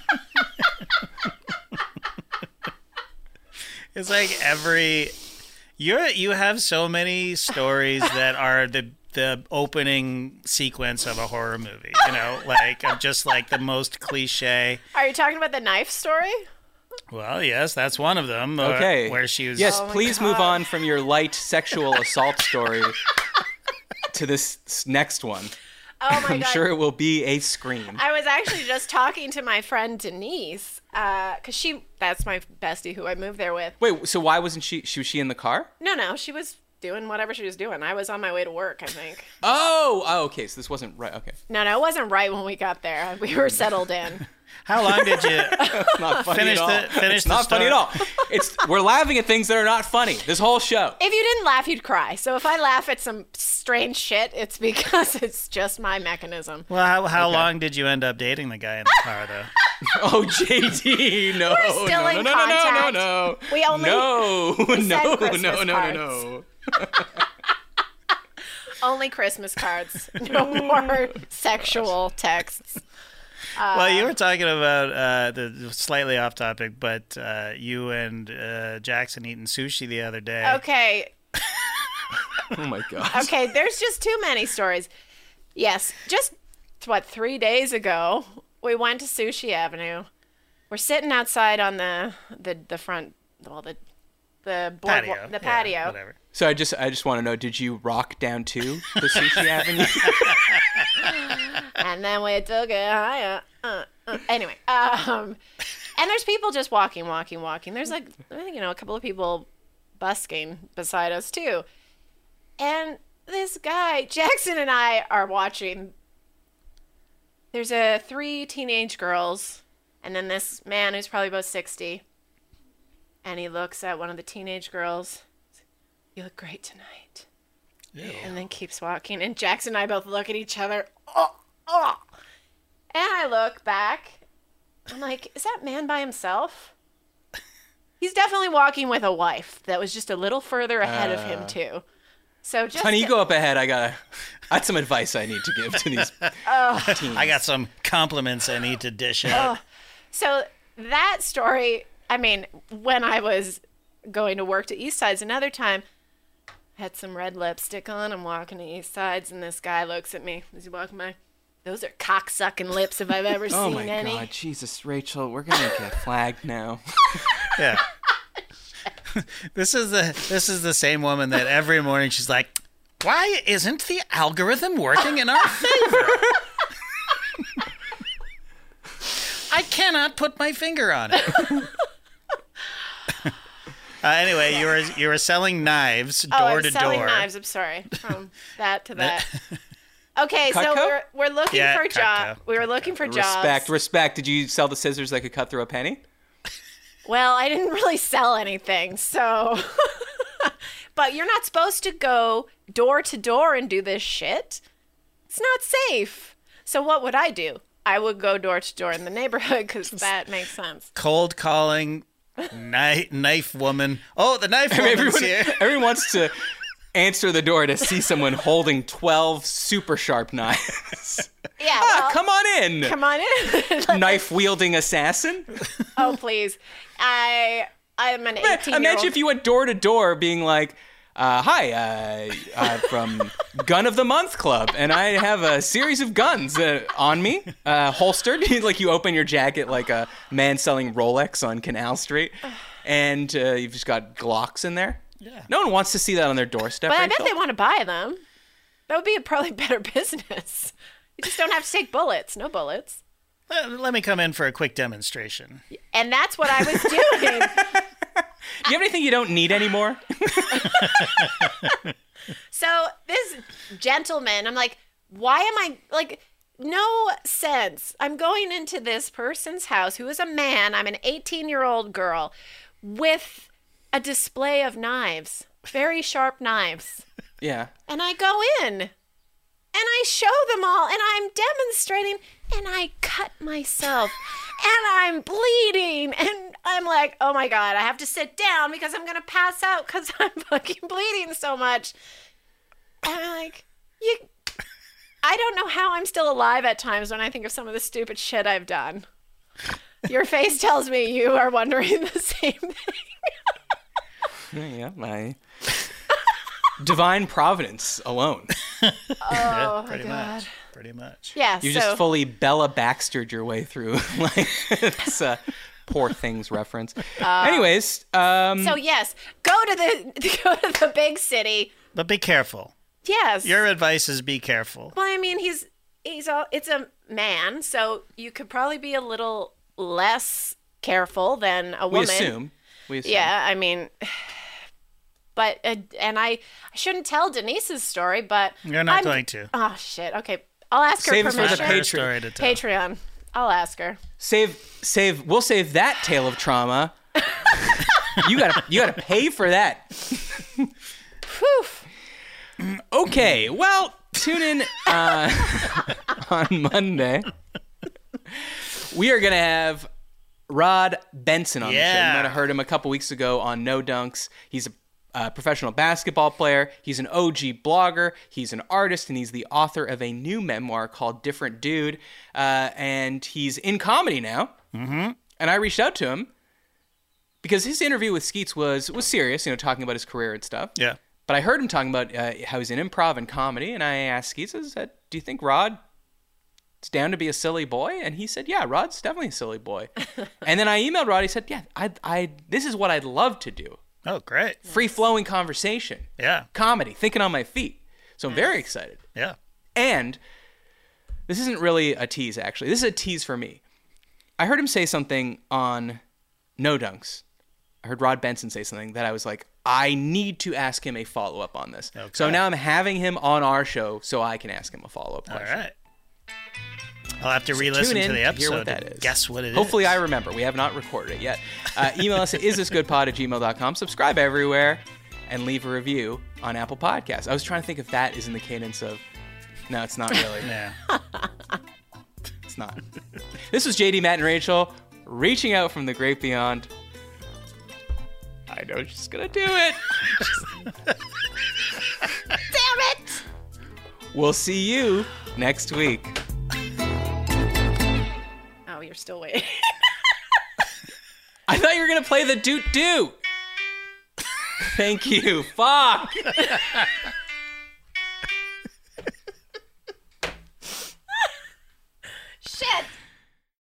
B: It's like every you're you have so many stories that are the the opening sequence of a horror movie. You know, like of just like the most cliche.
C: Are you talking about the knife story?
B: Well, yes, that's one of them. uh,
A: Okay.
B: where she was.
A: Yes,
C: Oh my
A: please
C: God.
A: move on from your light sexual assault story to this s- next one.
C: Oh my
A: I'm
C: god.
A: sure it will be a scream.
C: I was actually just talking to my friend Denise, uh, cause she that's my bestie who I moved there with.
A: Wait, so why wasn't she? she was she in the car?
C: No, no, she was doing whatever she was doing. I was on my way to work, I think.
A: Oh, oh, okay. So this wasn't right. Okay,
C: No, no, it wasn't right when we got there. We were settled in.
B: How long did you?
A: not funny
B: Finish
A: at all.
B: the- finish
A: it's
B: the
A: not funny at all.
B: story.
A: It's we're laughing at things that are not funny. This whole show.
C: If you didn't laugh, you'd cry. So if I laugh at some strange shit, it's because it's just my mechanism.
B: Well, how, how
A: Okay.
B: long did you end up dating the guy in the car, though?
A: Oh, J D, no,
C: We're still
A: no,
C: in
A: no, no, no, no,
C: contact.
A: no, no.
C: We only-
A: no,
C: we send
A: no, no,
C: Christmas
A: no, no,
C: cards.
A: no.
C: Only Christmas cards. No more sexual texts.
B: Well, you were talking about uh, the slightly off topic, but uh, you and uh, Jackson eating sushi the other day.
C: Okay,
A: Oh my god.
C: okay, there's just too many stories. Yes, just what three days ago we went to Sushi Avenue. We're sitting outside on the the, the front, well the the board,
B: Patio.
C: the
B: Yeah,
C: patio.
B: whatever.
A: So I just I just want to know, did you rock down to the Sushi Avenue?
C: And then we took it higher. Uh, uh. Anyway, um, and there's people just walking, walking, walking. There's like, you know, a couple of people busking beside us too. And this guy, Jackson and I are watching. There's a three teenage girls, and then this man who's probably about sixty. And he looks at one of the teenage girls. You look great tonight. And then keeps walking. And Jackson and I both look at each other. Oh, oh. And I look back. I'm like, is that man by himself? He's definitely walking with a wife that was just a little further ahead of him, too. So just.
A: Honey, you go up ahead. I gotta. I had some advice I need to give to these teens.
B: I got some compliments I need to dish out.
C: So that story, I mean, when I was going to work to East Sides another time, I had some red lipstick on. I'm walking to East Sides, and this guy looks at me as he walking by. Those are cocksucking lips if I've ever
A: Oh
C: seen
A: my
C: any.
A: god, Jesus, Rachel, we're gonna get flagged now.
B: Yeah. This is the this is the same woman that every morning she's like, why isn't the algorithm working in our favor? I cannot put my finger on it. uh, anyway, you were you were selling knives
C: Oh, I
B: door
C: was
B: to
C: selling
B: door.
C: knives. I'm sorry. From that to that. Okay, so
A: Cutco?
C: we're we're looking
B: Yeah,
C: for
B: Cutco.
C: jobs. We were looking for jobs.
A: Respect, respect. Did you sell the scissors that could cut through a penny?
C: Well, I didn't really sell anything, so. But you're not supposed to go door to door and do this shit. It's not safe. So what would I do? I would go door to door in the neighborhood because that makes sense.
B: Cold calling, knife, knife woman. Oh, the knife woman's
A: Everyone,
B: here.
A: everyone wants to answer the door to see someone holding twelve super sharp knives.
C: Yeah,
A: Ah,
C: well,
A: come on in,
C: come on in.
A: knife wielding assassin.
C: Oh, please. I I'm an eighteen year
A: Imagine
C: old.
A: if you went door to door being like, uh, hi, uh, uh, from Gun of the Month Club, and I have a series of guns uh, on me, uh, holstered. Like you open your jacket like a man selling Rolex on Canal Street, and uh, you've just got Glocks in there.
B: Yeah.
A: No one wants to see that on their doorstep.
C: But I bet
A: Rachel.
C: they want to buy them. That would be a probably better business. You just don't have to take bullets. No bullets.
B: Let, let me come in for a quick demonstration.
C: And that's what I was doing.
A: You have anything you don't need anymore?
C: So this gentleman, I'm like, why am I like no sense. I'm going into this person's house who is a man. I'm an eighteen year old girl with a display of knives, very sharp knives.
A: Yeah.
C: And I go in and I show them all and I'm demonstrating and I cut myself and I'm bleeding and I'm like, oh my God, I have to sit down because I'm going to pass out because I'm fucking bleeding so much. And I'm like, You, I don't know how I'm still alive at times when I think of some of the stupid shit I've done. Your face tells me you are wondering the same thing.
A: Yeah, my divine providence alone.
C: Oh,
B: Yeah,
C: my
B: pretty
C: God.
B: much. Pretty much.
C: Yeah,
A: You
C: so
A: just fully Bella Baxtered your way through like this uh, Poor Things reference.
C: Uh,
A: Anyways, um,
C: so yes, go to the go to the big city.
B: But be careful.
C: Yes.
B: Your advice is be careful.
C: Well, I mean, he's he's all it's a man, so you could probably be a little less careful than a
A: we
C: woman.
A: assume. We assume.
C: Yeah, I mean, but uh, and I, I shouldn't tell Denise's story, but
B: You're not
C: I'm-
B: going to.
C: Oh shit. Okay, I'll ask her
A: Save it for the
C: permission.
B: Her
A: Patreon.
B: story to tell.
C: Patreon. I'll ask her.
A: Save, save. We'll save that tale of trauma. you gotta, you gotta pay for that.
C: Whew.
A: Okay, well, tune in uh, on Monday. We are going to have Rod Benson on the show.
B: Yeah.
A: You might have heard him a couple weeks ago on No Dunks. He's a uh, professional basketball player. He's an O G blogger. He's an artist, and he's the author of a new memoir called Different Dude. Uh, and he's in comedy now. Mm-hmm. And I reached out to him because his interview with Skeets was was serious, you know, talking about his career and stuff.
B: Yeah.
A: But I heard him talking about uh, how he's in improv and comedy, and I asked Skeets, I said, do you think Rod is down to be a silly boy? And he said, yeah, Rod's definitely a silly boy. And then I emailed Rod, he said, yeah, I, I, this is what I'd love to do.
B: Oh, great.
A: Free-flowing conversation.
B: Yeah.
A: Comedy, thinking on my feet. So I'm very excited.
B: Yeah.
A: And this isn't really a tease, actually. This is a tease for me. I heard him say something on No Dunks. I heard Rod Benson say something that I was like, I need to ask him a follow-up on this.
B: Okay.
A: So now I'm having him on our show so I can ask him a follow-up
B: All
A: question.
B: right. I'll have to
A: So
B: re-listen
A: tune in
B: to the
A: to hear
B: episode
A: what that
B: and
A: is.
B: guess what it is.
A: Hopefully I remember. We have not recorded it yet. Uh, email us at isthisgoodpod at gmail dot com. Subscribe everywhere and leave a review on Apple Podcasts. I was trying to think if that is in the cadence of... No, it's not really.
B: Yeah.
A: It's not. This was J D, Matt, and Rachel reaching out from the great beyond. I know she's gonna do it.
C: Damn it!
A: We'll see you next week.
C: Oh, you're still waiting.
A: I thought you were gonna play the doot doot. Thank you. Fuck.